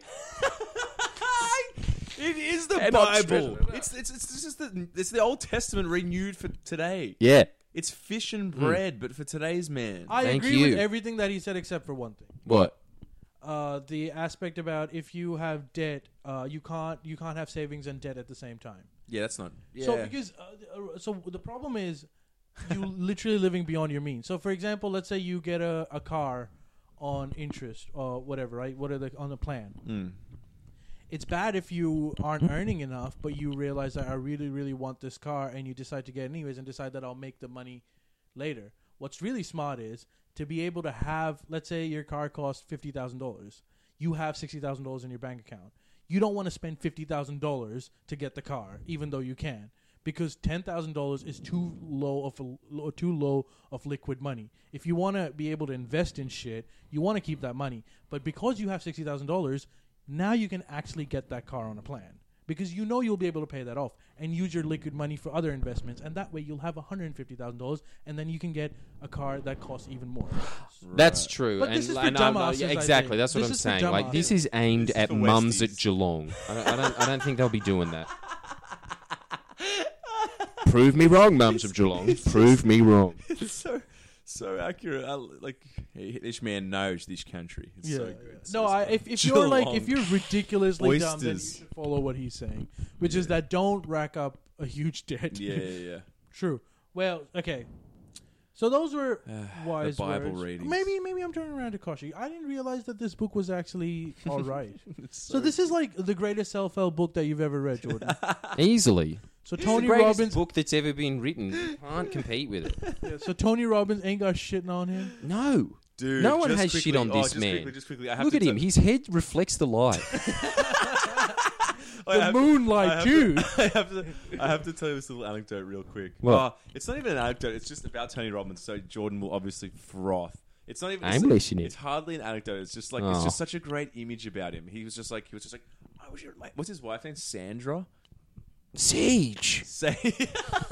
It is the They're not Bible. stressing. It's it's it's this is the it's the Old Testament renewed for today. Yeah. It's fish and bread, but for today's man. I Thank agree you. with everything that he said except for one thing. What? Uh, the aspect about if you have debt, uh, you can't you can't have savings and debt at the same time. Yeah, that's not. Yeah. So because uh, uh, so the problem is you literally living beyond your means. So for example, let's say you get a, a car on interest or whatever, right? What are the on the plan? Mm. It's bad if you aren't earning enough, but you realize that I really, really want this car, and you decide to get it anyways, and decide that I'll make the money later. What's really smart is to be able to have, let's say your car costs fifty thousand dollars. You have sixty thousand dollars in your bank account. You don't want to spend fifty thousand dollars to get the car, even though you can, because ten thousand dollars is too low of a, too low of liquid money. If you want to be able to invest in shit, you want to keep that money. But because you have sixty thousand dollars, now you can actually get that car on a plan, because you know you'll be able to pay that off and use your liquid money for other investments, and that way you'll have one hundred fifty thousand dollars, and then you can get a car that costs even more. That's Right. true. But and, this is for and I'm- dumbasses, yeah, I exactly. think. That's what This I'm is for saying. Like this dumbasses. is aimed This is at for mums at Westies. Geelong. I don't, I don't. I don't think they'll be doing that. Prove me wrong, mums of Geelong. Prove me wrong. It's so so accurate. I, like hey, this man knows this country. It's Yeah. so good. No, So I, smart. if, if you're like if Geelong. you're ridiculously dumb, then you Oysters. should follow what he's saying, which is that don't rack up a huge debt. Yeah, yeah, yeah. True. Well, okay. So those were wise the Bible words. ratings. Maybe maybe I'm turning around to Koshi. I didn't realize that this book was actually all right. It's So this is like the greatest self-help book that you've ever read, Jordan. Easily. So It's Tony the greatest Robbins. book that's ever been written. You can't compete with it. Yeah, so Tony Robbins ain't got shitting on him. No. Dude, No one just has quickly, shit on oh, this just man. Quickly, just quickly, I have Look to at him. t- His head reflects the light. I The have to- moonlight I have too. To, I have to. I have to tell you this little anecdote real quick. What? Uh, it's not even an anecdote. It's just about Tony Robbins. So Jordan will obviously froth. It's not even. I'm it's, listening. It's hardly an anecdote. It's just like Oh. it's just such a great image about him. He was just like he was just like, I was your like, what's his wife name? Sandra. Sage. Say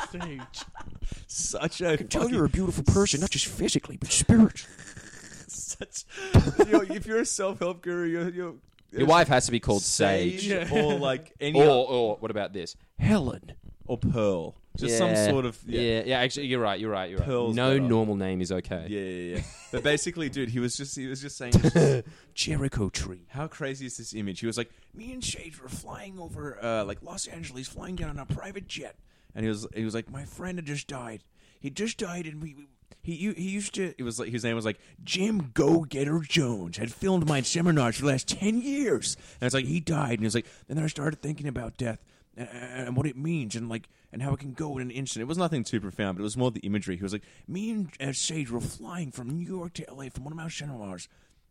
Stage. such a. Tell fucking- you're a beautiful person, not just physically, but spiritually. such. You're, if you're a self-help guru, you're, you're Your wife has to be called Sage. Sage or like any Or, other, or what about this? Helen. or Pearl. Just Yeah. some sort of Yeah. yeah. yeah, Actually, you're right. You're right. You're right. Pearl's no better. normal name is okay. Yeah, yeah, yeah. But basically, dude, he was just he was just saying Jericho tree. how crazy is this image? He was like, me and Sage were flying over uh, like Los Angeles, flying down on a private jet, and he was he was like, my friend had just died. He just died, and we. we He he used to. It was like his name was like Jim Go Getter Jones. Had filmed my seminars for the last ten years, and it's like he died, and he was like. And then I started thinking about death and, and what it means, and like and how it can go in an instant. It was nothing too profound, but it was more the imagery. He was like, me and uh, Sage were flying from New York to L A from one of my seminars,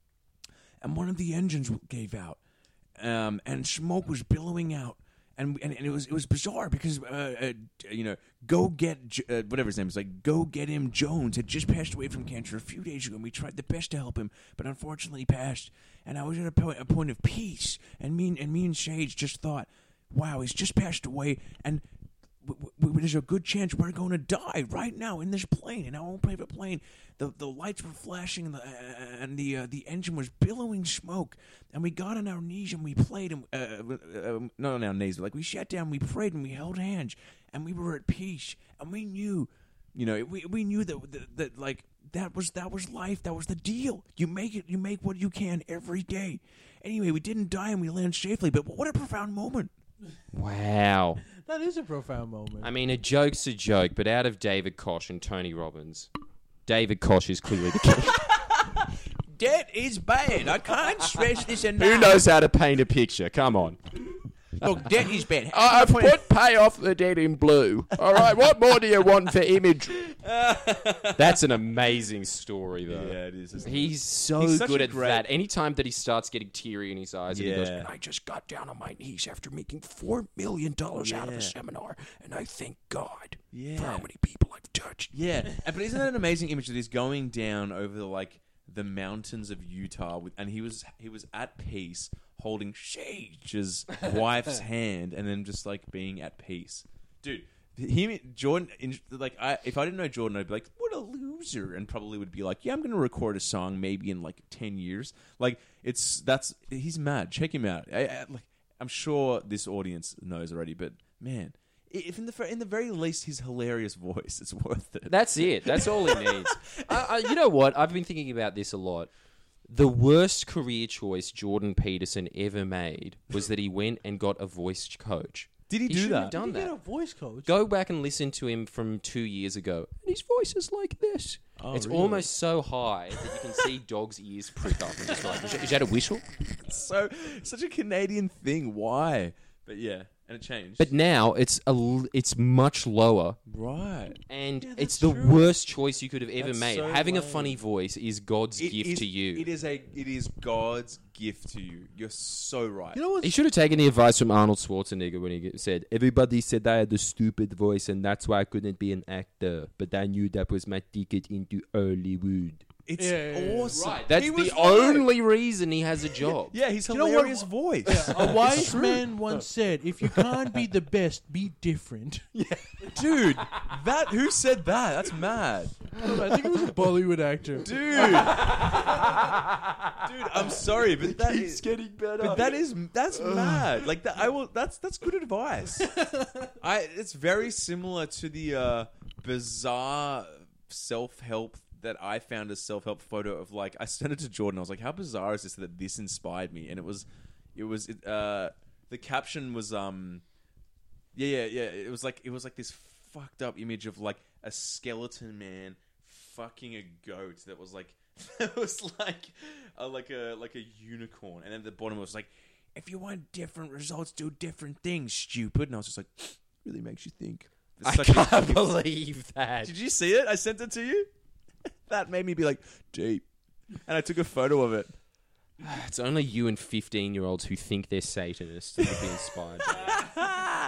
and one of the engines gave out, um, and smoke was billowing out. And, and and it was it was bizarre because uh, uh, you know go get J- uh, whatever his name is like go get him Jones had just passed away from cancer a few days ago, and we tried the best to help him, but unfortunately he passed. And I was at a, po- a point of peace, and me and, and me and Sage just thought, wow, he's just passed away, and w- w- there's a good chance we're going to die right now in this plane, in our own private plane. The the lights were flashing, and the, uh, and the uh, the engine was billowing smoke. And we got on our knees and we played, and uh, uh, not on our knees, but like we sat down, we prayed, and we held hands, and we were at peace. And we knew, you know, we we knew that that, that like that was that was life. That was the deal. You make it. You make what you can every day. Anyway, we didn't die and we landed safely. But what a profound moment. Wow. That is a profound moment. I mean, a joke's a joke, but out of David Koch and Tony Robbins, David Koch is clearly the king. Debt is bad. I can't stress this enough. Who knows how to paint a picture? Come on. Look, debt is bad. I've put pay off the debt in blue. All right, what more do you want for imagery? That's an amazing story, though. Yeah, it is. isn't it? He's so He's such good a at great- that. Anytime that he starts getting teary in his eyes, and he goes, Yeah. "And I just got down on my knees after making four million dollars out of Yeah. a seminar, and I thank God Yeah. for how many people I've touched." Yeah, and- but isn't that an amazing image that he's going down over the like the mountains of Utah, with, and he was he was at peace, holding Sage's wife's hand, and then just like being at peace, dude. Him, Jordan, in, like I, if I didn't know Jordan, I'd be like, "What a loser," and probably would be like, "Yeah, I'm going to record a song maybe in like ten years." Like it's that's he's mad. Check him out. I, I, like, I'm sure this audience knows already, but man. If in the in the very least his hilarious voice, it's worth it. That's it. That's all he needs. I, I, you know what? I've been thinking about this a lot. The worst career choice Jordan Peterson ever made was that he went and got a voice coach. Did he, He do shouldn't that? have done you get a that. voice coach. Go back and listen to him from two years ago. And his voice is like this. Oh, it's really? almost so high that you can see dogs' ears prick up and just go like, is that- is that a whistle? So such a Canadian thing. Why? But yeah, and it changed. But now it's a l- it's much lower, right, and Yeah, it's that's the true. worst choice you could have ever That's made. so Having a lame. funny voice is God's It gift is- to you. It is a it is God's gift to you. You're so right. You know what's He should have taken the advice from Arnold Schwarzenegger when he said, "Everybody said I had a stupid voice, and that's why I couldn't be an actor. But I knew that was my ticket into Hollywood." It's Yeah, yeah, yeah. awesome. Right, that's He the was right. only reason he has a job. Yeah, his You know what- hilarious voice. a wise man once said, "If you can't be the best, be different." Dude, that who said that? That's mad. I don't know, I think it was a Bollywood actor. Dude. Dude, I'm sorry, but that is getting better. But that is that's mad. Like that, I will. That's that's good advice. I. It's very similar to the uh, bizarre self help that I found a self help photo of. Like I sent it to Jordan. I was like, "How bizarre is this that this inspired me?" And it was, it was. It, uh, the caption was um, yeah, yeah, yeah. It was like it was like this fucked up image of like a skeleton man fucking a goat that was like. It was like a, like a like a unicorn, and then at the bottom it was like, "If you want different results, do different things, stupid." And I was just like, really makes you think. It's I such a- can't believe that. Did you see it? I sent it to you. That made me be like deep, and I took a photo of it. It's only you and fifteen-year-olds who think they're Satanists that would be inspired by it.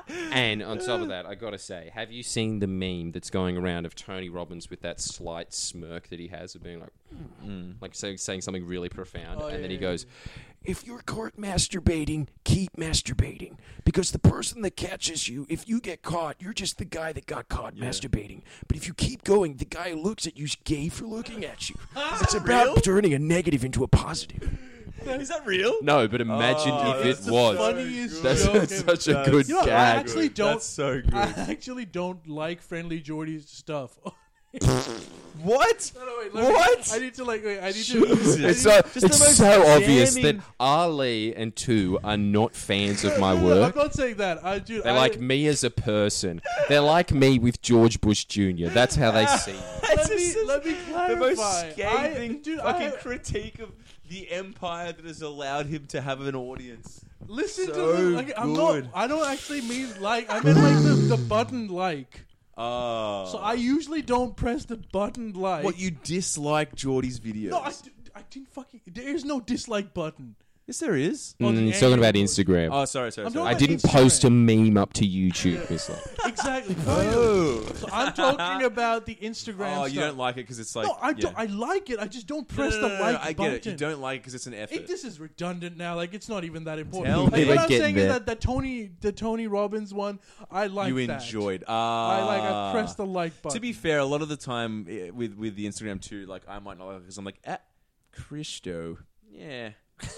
And on top of that, I gotta say, have you seen the meme that's going around of Tony Robbins with that slight smirk that he has of being like, mm. like say, saying something really profound, Oh, and yeah, then he yeah, goes, If you're caught masturbating, keep masturbating. Because the person that catches you, if you get caught, you're just the guy that got caught masturbating. But if you keep going, the guy who looks at you's gay for looking at you. It's about turning a negative into a positive. Is that real? "No, but imagine Oh, if that's it the was." funniest That's joke ever. such a That's- good You know, I gag. actually don't. That's so good. I actually don't like Friendly Jordy's stuff. What? No, no, wait, let me- What? I need to like. Wait, I need to. Jesus. I need It's so, Just the it's most so obvious damning- that Ali and Tu are not fans of my No, no, work. I'm not saying that. I do. They're I, like me as a person. They're like me with George Bush Junior That's how they see me. Let me let me clarify. The most I- scathing dude, fucking I, critique of the empire that has allowed him to have an audience. listen so to the, like, I'm not. good. I don't actually mean like. I meant like the, the button like. Oh. So I usually don't press the button like. What, you dislike Geordie's videos? No, I, d- I didn't fucking. There is no dislike button. Yes, there is. On Mm, the he's talking about annual- Instagram. Oh, sorry, sorry, I'm sorry. I talking didn't Instagram. post a meme up to YouTube, Mister. Exactly. Oh. So I'm talking about the Instagram. Oh, you stuff. don't like it because it's like... No, I yeah. don't. I like it. I just don't No, press no, no, the no, no, like I get button. it. You don't like it because it's an effort. It, this is redundant now. Like it's not even that important. Tell Like, me. what We're I'm getting saying there. is that the Tony, the Tony Robbins one, I like you that. enjoyed. I Ah. like. I pressed the like button. To be fair, a lot of the time eh, with with the Instagram too, like I might not like it because I'm like, ah, Christo, yeah.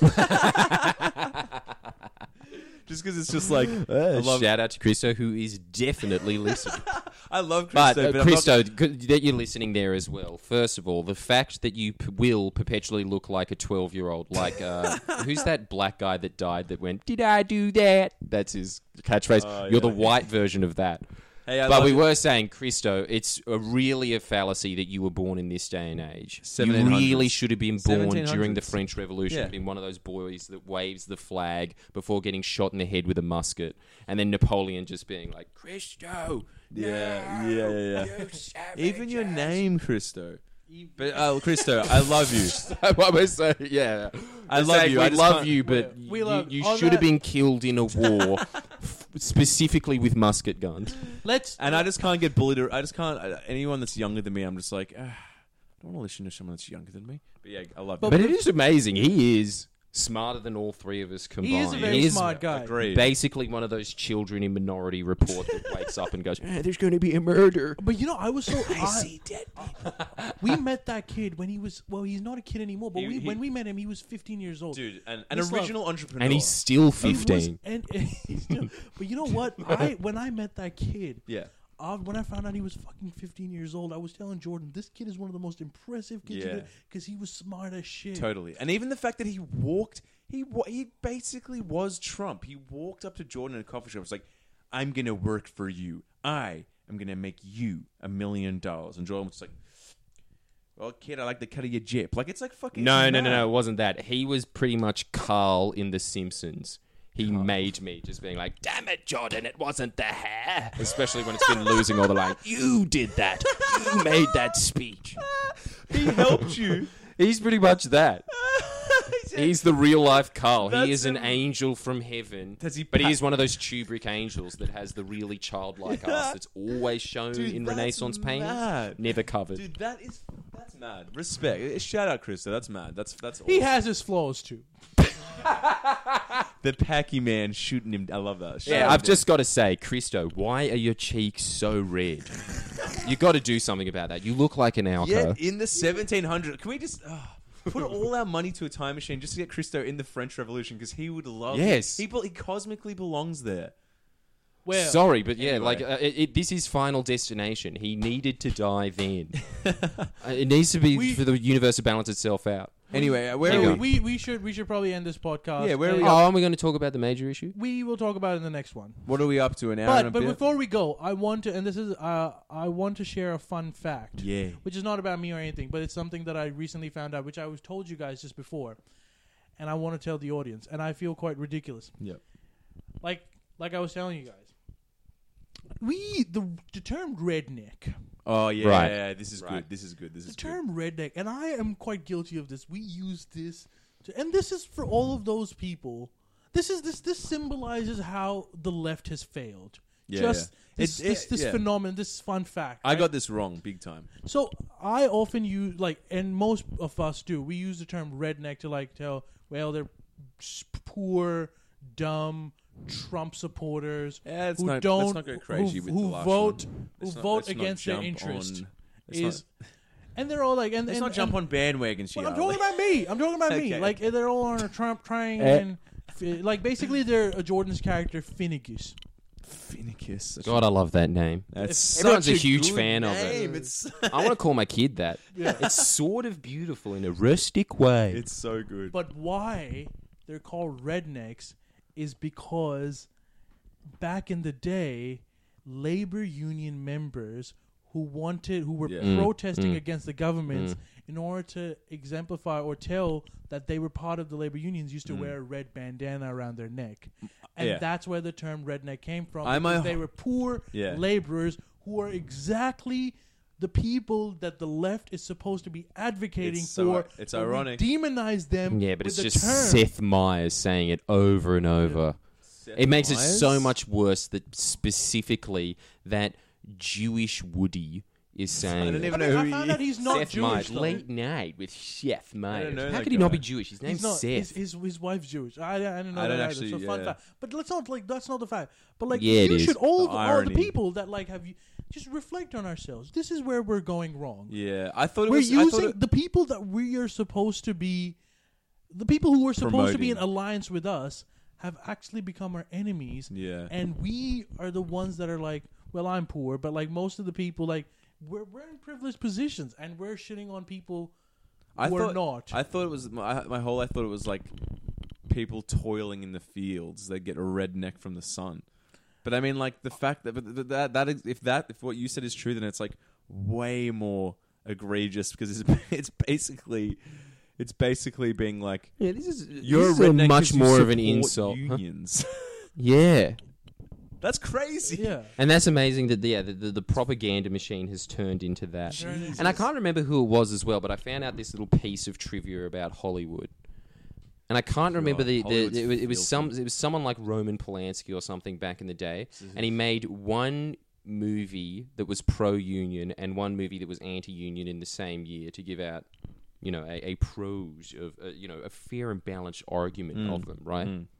Just because it's just like I love, Shout out to Christo, who is definitely listening. I love But, Christo, uh, but, I'm not- Christo, g- that you're listening there as well. First of all, the fact that you p- will perpetually look like a twelve-year-old, like uh, who's that black guy that died that went, "Did I do that?" That's his catchphrase. Oh, You're yeah. the white version of that. Hey, I But love we it. were saying, Christo, it's a really a fallacy that you were born in this day and age. You seventeen hundreds. really should have been born during the seventeen hundreds. French Revolution, Yeah. been one of those boys that waves the flag before getting shot in the head with a musket, and then Napoleon just being like, Christo, Yeah, no, yeah, yeah, yeah. you savage Even your ass." name, Christo. But uh, Christo, I love you. What we're saying, yeah, I We're love saying you. We I just love can't- you, but We- we you, love- you on should have that- been killed in a war, f- specifically with musket guns. Let's. And I just can't get bullied. Or, I just can't. Uh, anyone that's younger than me, I'm just like, ah, I don't want to listen to someone that's younger than me. But yeah, I love But- you. But it is amazing. He is smarter than all three of us combined. He is a very He is smart guy. Agreed. basically one of those children in Minority Report that wakes up and goes, Eh, there's going to be a murder. But you know, I was so. I I, see dead we met that kid when he was. Well, he's not a kid anymore. But He- we, he- when we met him, he was fifteen years old. Dude, an, an Miss Love. original entrepreneur. and he's still He was- fifteen. and, and he's still, but you know what? I when I met that kid, yeah. uh, when I found out he was fucking fifteen years old, I was telling Jordan, this kid is one of the most impressive kids Yeah. because he was smart as shit. Totally. And even the fact that he walked, he wa- he basically was Trump. He walked up to Jordan in a coffee shop. Was like, "I'm gonna work for you. I am gonna make you a million dollars." And Jordan was like, "Well, kid, I like the cut of your jip." Like it's like fucking. No, it's no, no, mad. no. It wasn't that. He was pretty much Carl in The Simpsons. He made me just being like, damn it, Jordan, it wasn't the hair. Especially when it's been losing all the line. You did that. You made that speech. He helped you. He's pretty much that. He's the real life Carl. He That's is an him. angel from heaven. Does he but he pa- is one of those tubric angels that has the really childlike ass that's always shown Dude, in that's Renaissance paintings. mad. Never covered. Dude, that is that's mad. Respect. Eh, Shout out, Krista. That's mad. That's that's. He awesome. has his flaws too. the Packy man shooting him. I love that. Shout Yeah, out I've to just got to say, Christo, why are your cheeks so red? You got to do something about that. You look like an alco. Yeah, in the seventeen hundreds. Can we just uh, put all our money to a time machine just to get Christo in the French Revolution because he would love Yes. it. He, be- he cosmically belongs there. Well, Sorry, but yeah, Anyway. like uh, it, it, this is Final Destination. He needed to die then. uh, it needs to be We- for the universe to balance itself out. Anyway, uh, where Hang are on. we? we, we should we should probably end this podcast. Yeah, where are we and Oh, are we going to talk about the major issue? we will talk about it in the next one. What are we up to? An hour But and a but bit? before we go, I want to, and this is uh, I want to share a fun fact. Yeah. Which is not about me or anything, but it's something that I recently found out, which I was told you guys just before, and I want to tell the audience, and I feel quite ridiculous. Yep. Like like I was telling you guys, we the the term redneck, Oh yeah, Right. yeah, this is Right. good. This is good. This the is good. term redneck, and I am quite guilty of this. We use this, to, and this is for all of those people this is this this symbolizes how the left has failed. Yeah, Just yeah. this It- this, it- this yeah. phenomenon, this fun fact. I right? got this wrong big time. So I often use like, and most of us do. We use the term redneck to like tell, well, they're s- poor, dumb Trump supporters Yeah, it's who not, don't let's not go crazy who, with who the last vote one. who Let's not- vote let's not against their jump interest. on- let's Is not- and they're all like, and Let's and, not jump and, on bandwagons, well, here. I'm talking about me. I'm talking about me. Okay. Like they're all on a Trump train, Eh. and fi- like basically they're a Jordan's character, Finnegas. Finnegas. such God, I love that name. a- That's Everyone's such a huge good fan of it. name. It's I want to call my kid that. Yeah. It's sort of beautiful in a rustic way. it's so good. But why they're called rednecks is because back in the day, labor union members who wanted, who were Yeah. Mm, protesting mm, against the governments, mm. in order to exemplify or tell that they were part of the labor unions, used to Mm. wear a red bandana around their neck. And Yeah. that's where the term redneck came from. I'm because a- they were poor Yeah. laborers who are exactly the people that the left is supposed to be advocating It's so- for. it's but we ironic. demonize them. Yeah, but with it's the just term. Seth Meyers saying it over and over. It makes it so Myers? much worse that specifically that Jewish Woody is saying. I don't I, even mean, know I who found he out he's not Seth Jewish. Meyers, though. late night with Seth Meyers. know How that could he not guy. be Jewish? His name's He's not. Seth. His, his his wife's Jewish. I, I don't know I that don't either. actually- So fun yeah. fact. But let's not like that's not the fact. But like Yeah, it you is. should all The the, all the irony. people that like have you just reflect on ourselves. This is where we're going wrong. Yeah, I thought it We're was. I thought using it, the people that we are supposed to be, the people who are supposed to be in Promoting. alliance with us have actually become our enemies. yeah. And we are the ones that are like, well, I'm poor, but like most of the people, like we're we're in privileged positions, and we're shitting on people I who thought are not. I thought it was my, my whole. I thought it was like people toiling in the fields. They get a redneck from the sun. But I mean, like the fact that but th- that that is, if that if what you said is true, then it's like way more egregious because it's it's basically it's basically being like Yeah, this is you're this a is redneck much 'cause you more of an support insult. Huh? Unions. Yeah. That's crazy. yeah. And that's amazing that the, yeah, the, the, the propaganda machine has turned into that. Jesus. And I can't remember who it was as well, but I found out this little piece of trivia about Hollywood. And I can't remember the, the Hollywood's it, was, it was some filthy. it was someone like Roman Polanski or something back in the day, and he made one movie that was pro-union and one movie that was anti-union in the same year to give out, you know, a, a prose of uh, you know a fair and balanced argument Mm. of them, right? Mm.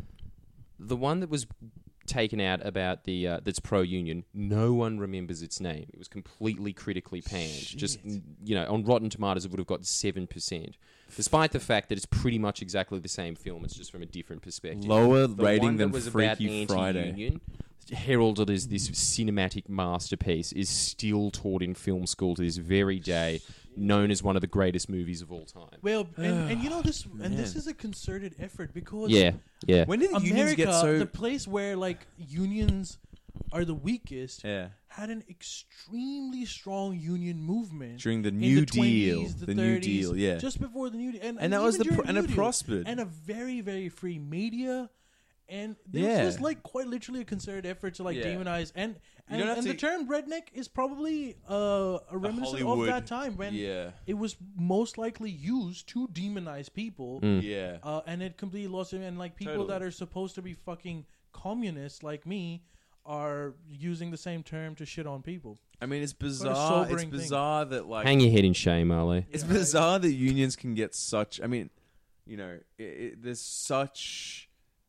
The one that was taken out about the uh, that's pro-union, no one remembers its name. It was completely critically panned. Just Shit. you know, on Rotten Tomatoes, it would have got seven percent, despite the fact that it's pretty much exactly the same film. It's just from a different perspective. Lower The rating one that than was about Freaky Friday. anti-union, heralded as this cinematic masterpiece, is still taught in film school to this very day, known as one of the greatest movies of all time. Well, and, and you know this, and this Man. is a concerted effort because Yeah, yeah. When did the unions America, get so? the place where like unions are the weakest, yeah. had an extremely strong union movement During the in New the Deal, twenties, the, the New thirties, Deal, yeah. just before the New Deal, and, And that was even the during pr- and New it Deal, prospered. and a very very free media. And this Yeah. was like quite literally a concerted effort to like Yeah. demonize and and, don't have and the to- term redneck is probably uh, a reminiscent of Hollywood- that time when Yeah. it was most likely used to demonize people, Mm. Yeah. uh, and it completely lost it. And like people Totally. that are supposed to be fucking communists like me are using the same term to shit on people. I mean, it's What a bizarre. It's sobering thing. bizarre that like Hang your head in shame, Ali. it's Yeah, I- bizarre that unions can get such. I mean, you know, it, it, there's such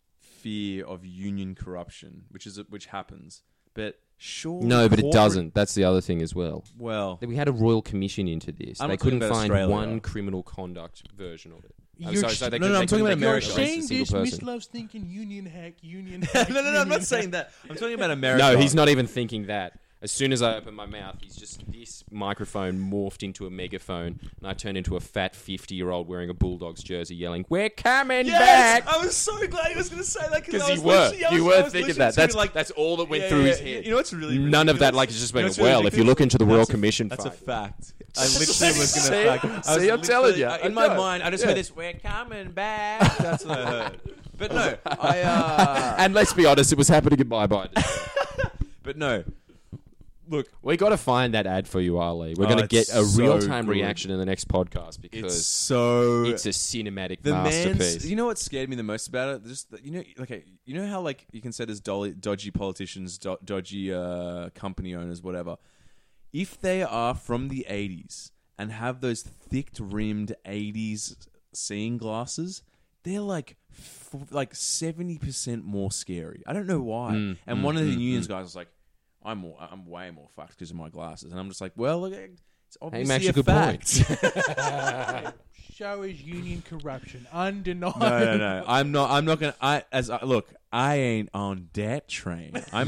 fear of union corruption, which is which happens. But sure, No, but it corporate- doesn't. That's the other thing as well. Well, We had a royal commission into this. I'm they not talking couldn't about find Australia. one criminal conduct version of it. Oh, You're sorry, sh- sorry, they no, couldn't- no, they I'm talking couldn't- about they You're couldn't America. arrest a saying single this, Miss person. Love's thinking union hack, union no, hack. no, no, no. I'm union not hack. saying that. I'm talking about America. No, he's not even thinking that. As soon as I open my mouth, he's just this microphone morphed into a megaphone, and I turned into a fat fifty-year-old wearing a Bulldogs jersey, yelling, "We're coming Yes, back!" I was so glad he was going to say that Because I you was were, literally- I was- you I were was thinking literally that. That's like like that's all that went Yeah, through yeah, his yeah. head. You know what's really None of that, ridiculous? like, it's just You know being what's well. really If you look into the Royal That's a- Commission, That's fight. a fact. I literally was going See? to fact. I was See, I'm literally- telling ya. In I my know. mind, I just Yeah. heard this. We're coming back. That's what I heard. But no, I. Uh, And let's be honest, it was happening in my mind. but no, look, We got to find that ad for you, Ali. We're Oh, going to it's get a so real-time good. reaction in the next podcast it's because so it's a cinematic the masterpiece. man's. You know what scared me the most about it? Just that, you know, okay, you know how like you can say there's dolly, dodgy politicians, do, dodgy uh, company owners, whatever. If they are from the eighties and have those thick-rimmed eighties seeing glasses, they're like f- like seventy percent more scary. I don't know why. Mm, and mm, one of the mm, unions mm. guys was like, "I'm more, I'm way more fucked because of my glasses," and I'm just like, "Well, look, it's He obviously makes a a good fact." point. Shows union corruption, undeniable. No, no, no. I'm not. I'm not gonna. I as I, look. I ain't on that train. I'm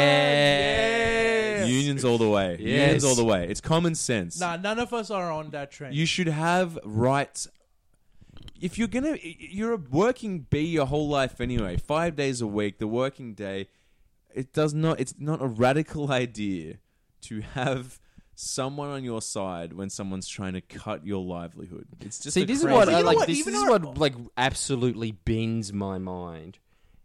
Yes. unions all the way. Yes. Unions all the way. It's common sense. Nah, none of us are on that train. You should have rights. If you're gonna, you're a working bee your whole life anyway. Five days a week, the working day. It does not. It's not a radical idea to have someone on your side when someone's trying to cut your livelihood. It's just See, a this is crazy- what You I know like. what? This, Even this is our- what like absolutely bends my mind.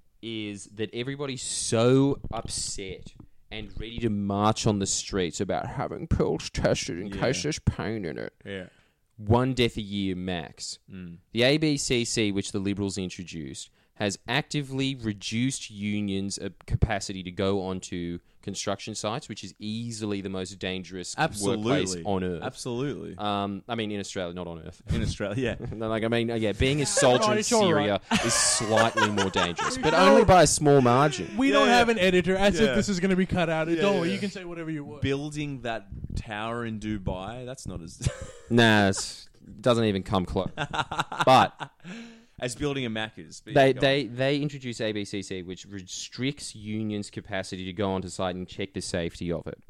Is that everybody's so upset and ready to march on the streets about having pills tested in Yeah. case there's pain in it? Yeah. One death a year max. Mm. The A B C C, which the Liberals introduced, has actively reduced unions' uh, capacity to go onto construction sites, which is easily the most dangerous workplace Absolutely. on earth. Absolutely. Um, I mean, in Australia, not on Earth. In Australia, yeah. No, like I mean, uh, yeah, being a soldier Right, in it's all Syria is slightly more dangerous, but No. only by a small margin. we Yeah, don't yeah. have an editor, as Yeah. if this is going to be cut out. Yeah, Don't worry, yeah. you can say whatever you want. Building that tower in Dubai, that's not as Nah, it's, doesn't even come close. But as building a Macca's. But they yeah, go they they introduce A B C C, which restricts unions' capacity to go onto site and check the safety of it.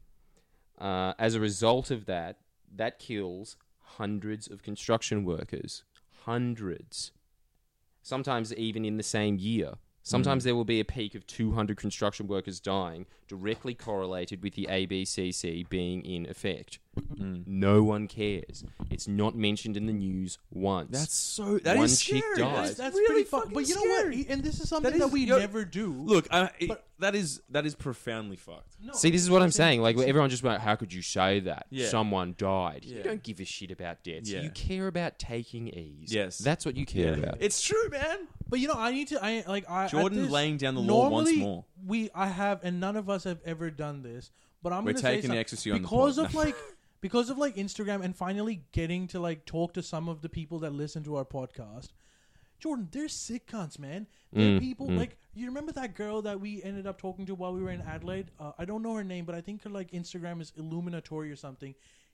Uh, as a result of that, that kills hundreds of construction workers. Hundreds. Sometimes even in the same year. Sometimes there will be a peak of two hundred construction workers dying, directly correlated with the A B C C being in effect. on. Mm. No one cares. It's not mentioned in the news once. That's so. That is One scary. chick died. That's, That's, that's really pretty fun. fucking But you know scary. what? And this is something That that, is- we yo- never do. Look, I, it- But- that is that is profoundly fucked. No, See, this is what I'm saying. Like, everyone just went, how could you say that? Yeah. Someone died. Yeah. You don't give a shit about deaths. Yeah. You care about taking ease. Yes. That's what you care Yeah. about. It's true, man. But you know, I need to. I like. I at Jordan this- laying down the law once normally, more. We, I have, and none of us have ever done this. But I'm We're gonna taking say the some- ecstasy on the because pod. of like because of like Instagram and finally getting to like talk to some of the people that listen to our podcast. Jordan, they're sick cunts, man. They're Mm, people mm. like you remember that girl that we ended up talking to while we were in Adelaide. Uh, I don't know her name, but I think her like Instagram is Illuminatory or something.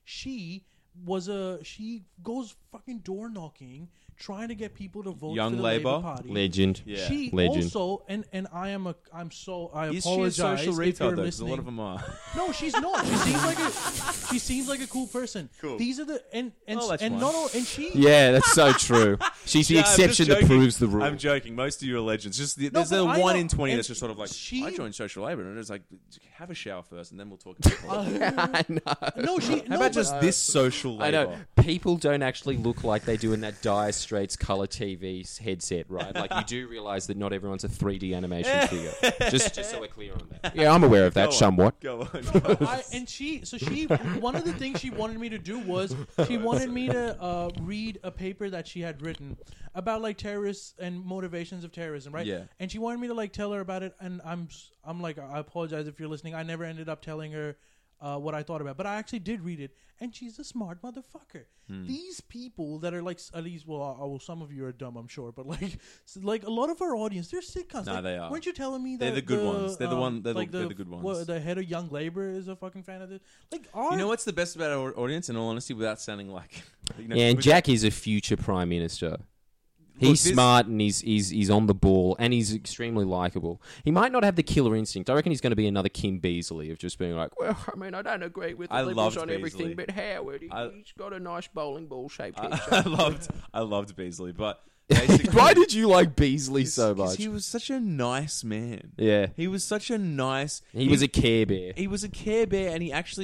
She was a she goes fucking door knocking, trying to get people to vote Young for the Labour? Labour Party. Legend. Yeah. She Legend. also, and and I am a, I'm so I Is she a apologize social if you're retard though? 'Cause a listening. lot of them are. No, she's not. She seems like a she seems like a cool person. Cool. These are the and and Oh, that's and fine. no no and she Yeah, that's so true. She's the Yeah, I'm just exception that joking. proves the rule. I'm joking. Most of you are legends. Just the, No, there's but a I one know- in twenty and that's just sort of like she- I joined social labor, and it's like have a shower first, and then we'll talk. About uh, I know. no she How no, about but- just this social I labor? know. People don't actually look like they do in that Dire Straits color T V headset, right? Like, you do realize that not everyone's a three D animation figure. Just, just so we're clear on that. Yeah, I'm aware of that Go on. somewhat. Go on. But I, and she, so she, one of the things she wanted me to do was she wanted me to uh, read a paper that she had written about like terrorists and motivations of terrorism, right? Yeah. And she wanted me to like tell her about it, and I'm, s- I'm like, I apologize if you're listening. I never ended up telling her uh, what I thought about, it. But I actually did read it, and she's a smart motherfucker. Hmm. These people that are like, s- at least, well, uh, well, some of you are dumb, I'm sure, but like, s- like a lot of our audience, they're sick cunts. Nah, Like, they are. Weren't you telling me that They're the good the, ones. They're the um, one- they're the- like they're the good ones. What, the head of Young Labor is a fucking fan of this. Like, our, You know what's the best about our audience? In all honesty, without sounding like, you know, Yeah, and with- Jack is a future prime minister. Look, He's this- smart and he's, he's he's on the ball and he's extremely likable. He might not have the killer instinct. I reckon he's going to be another Kim Beazley of just being like, well, I mean, I don't agree with the I Liberals loved on everything, Beazley. but Howard, he, I- he's got a nice bowling ball shaped I, head. I loved, I loved Beasley, but basically, Why did you like Beazley so 'cause much? He was such a nice man. Yeah, He was such a nice. he was a Care Bear. He was a Care Bear, and he actually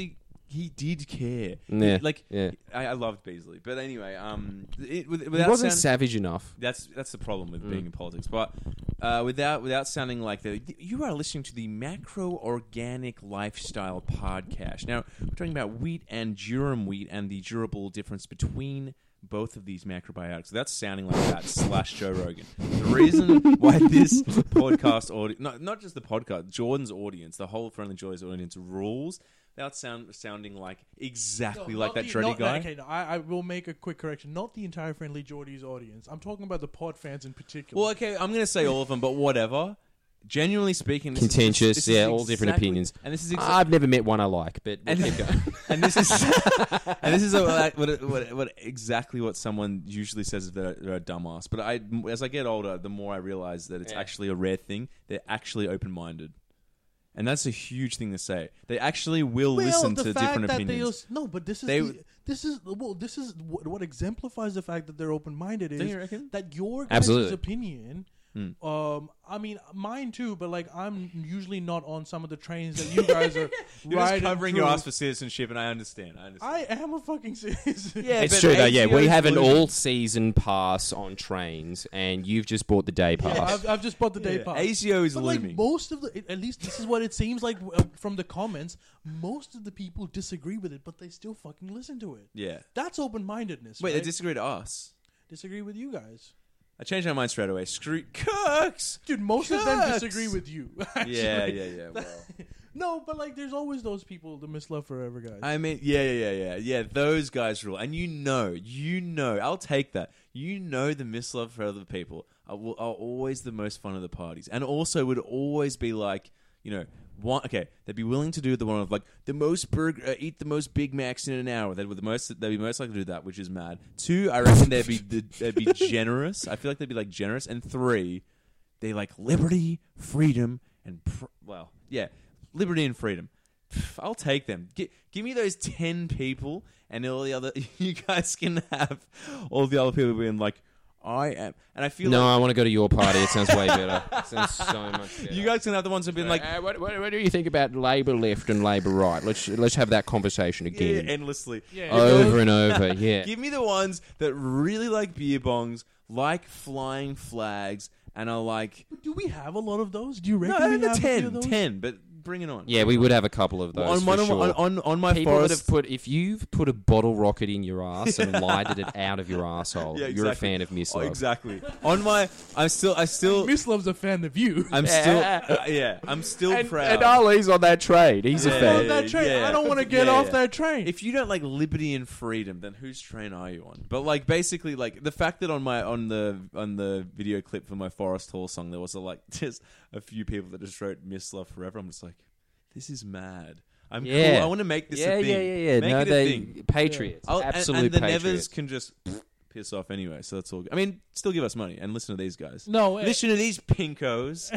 he did care. Yeah, like yeah. I, I loved Beasley, but anyway, um, it, with, He without wasn't sound- savage enough. That's that's the problem with Mm. being in politics. But uh, without without sounding like the you are listening to the Macro Organic Lifestyle Podcast. Now we're talking about wheat and durum wheat and the durable difference between both of these macrobiotics. Without sounding like that slash Joe Rogan. The reason why this podcast audience, not not just the podcast, Jordan's audience, the whole Friendly Joys audience rules. Without sound, sounding like exactly No, like not that the- dready not- guy. Okay, no, I, I will make a quick correction. Not the entire Friendly Geordies audience. I'm talking about the pod fans in particular. Well, okay, I'm going to say all of them, but whatever. Genuinely speaking, this Contentious, is, this is yeah, all different exactly- opinions. And this is exactly, I've never met one I like, but we'll And- keep going. and this is and this is what, what, what, what exactly what someone usually says if they're, they're a dumbass. But I, as I get older, the more I realize that it's Yeah. actually a rare thing. They're actually open-minded, and that's a huge thing to say. They actually will well, listen the to fact different that opinions. They, no, but this is They the, would- this is well, this is what, what exemplifies the fact that they're open-minded Don't is you reckon? that your guys' Absolutely. opinion. Hmm. Um, I mean, mine too, but like I'm usually not on some of the trains that you guys are You're riding just covering through. your ass for citizenship, and I understand. I understand. I am a fucking citizen. Yeah, It's but true though. Yeah, A C O we is have an losing. all-season pass on trains, and you've just bought the day pass. Yeah, I've, I've just bought the day Yeah, pass. A C O is but looming. like most of the, at least this is what it seems like uh, from the comments. Most of the people disagree with it, but they still fucking listen to it. yeah. That's open-mindedness. Wait, right? they disagree to us. disagree with you guys, I changed my mind straight away. Screw Kirks. dude. Most of them Kirks! disagree with you. Actually. Yeah, yeah, yeah. Well. No, but like, there's always those people, the Miss Love Forever guys. I mean, yeah, yeah, yeah, yeah, yeah. Those guys rule, and you know, you know. I'll take that. You know, the mislove for other people are, will- are always the most fun of the parties, and also would always be like, you know, one. Okay, they'd be willing to do the one of like the most burger, uh, eat the most Big Macs in an hour. They'd the most. They'd be most likely to do that, which is mad. Two, I reckon they'd be they'd be generous. I feel like they'd be like generous, and three, they like liberty, freedom, and pr- well, yeah. Liberty and freedom. Pff, I'll take them. G- give me those ten people, and all the other. You guys can have all the other people being like, "I am," and I feel No, like I want to go to your party. It sounds way better. It sounds so much better. you guys can have the ones who've been like, Uh, what, what, what do you think about Labour left and Labour right? Let's let's have that conversation yeah, again, endlessly. Yeah. over and over. Yeah, Give me the ones that really like beer bongs, like flying flags, and are like, Do we have a lot of those? Do you reckon no, we the have a few of ten, those? ten, but bring it on. yeah, we would have a couple of those on, for one of- sure. on, on, on my People that forest. have put, if you've put a bottle rocket in your ass and lighted it out of your asshole, Yeah, you're a exactly. fan of Miss Oh, Love. exactly. On my, I'm still, I still, Miss Love's a fan of you. I'm still, uh, yeah, I'm still And, proud. and Ali's on that train. He's Yeah, a I'm fan. on that train. yeah. I don't want to get Yeah, off yeah. that train. If you don't like liberty and freedom, then whose train are you on? But like basically, like the fact that on my on the on the video clip for my Forest Hall song, there was a, like just a few people that just wrote "Miss Love Forever." I'm just like, this is mad. I'm Yeah. cool. I want to make this yeah, a thing. yeah, yeah, yeah. Make no, it a they thing. patriots, I'll- and- absolute and, the patriots. Nevers can just piss off anyway. So that's all good. I mean, still give us money and listen to these guys. no, eh, Listen to these pinkos.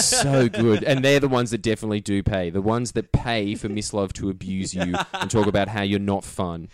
So good, and they're the ones that definitely do pay. The ones that pay for Miss Love to abuse you and talk about how you're not fun.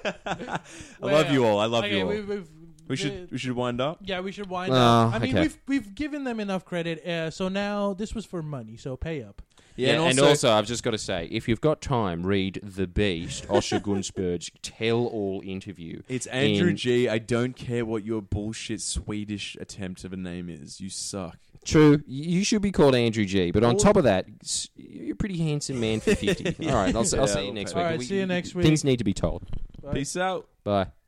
I love you all. I love okay, you all. we- we've- We should we should wind up. Yeah, we should wind Oh, up. I mean, okay. we've we've given them enough credit. Uh, so now this was for money. So pay up. Yeah, Yeah, and and also- also, I've just got to say, if you've got time, read The Beast, Osher Gunsberg's tell-all interview. It's Andrew in- G. I don't care what your bullshit Swedish attempt of a name is. You suck. True, you should be called Andrew G. But on Or- top of that, s- you're a pretty handsome man for fifty. All right, I'll, s- I'll Yeah, see you we'll next pay. week. All right, We- see you next week. Things need to be told. Bye. Peace out. Bye.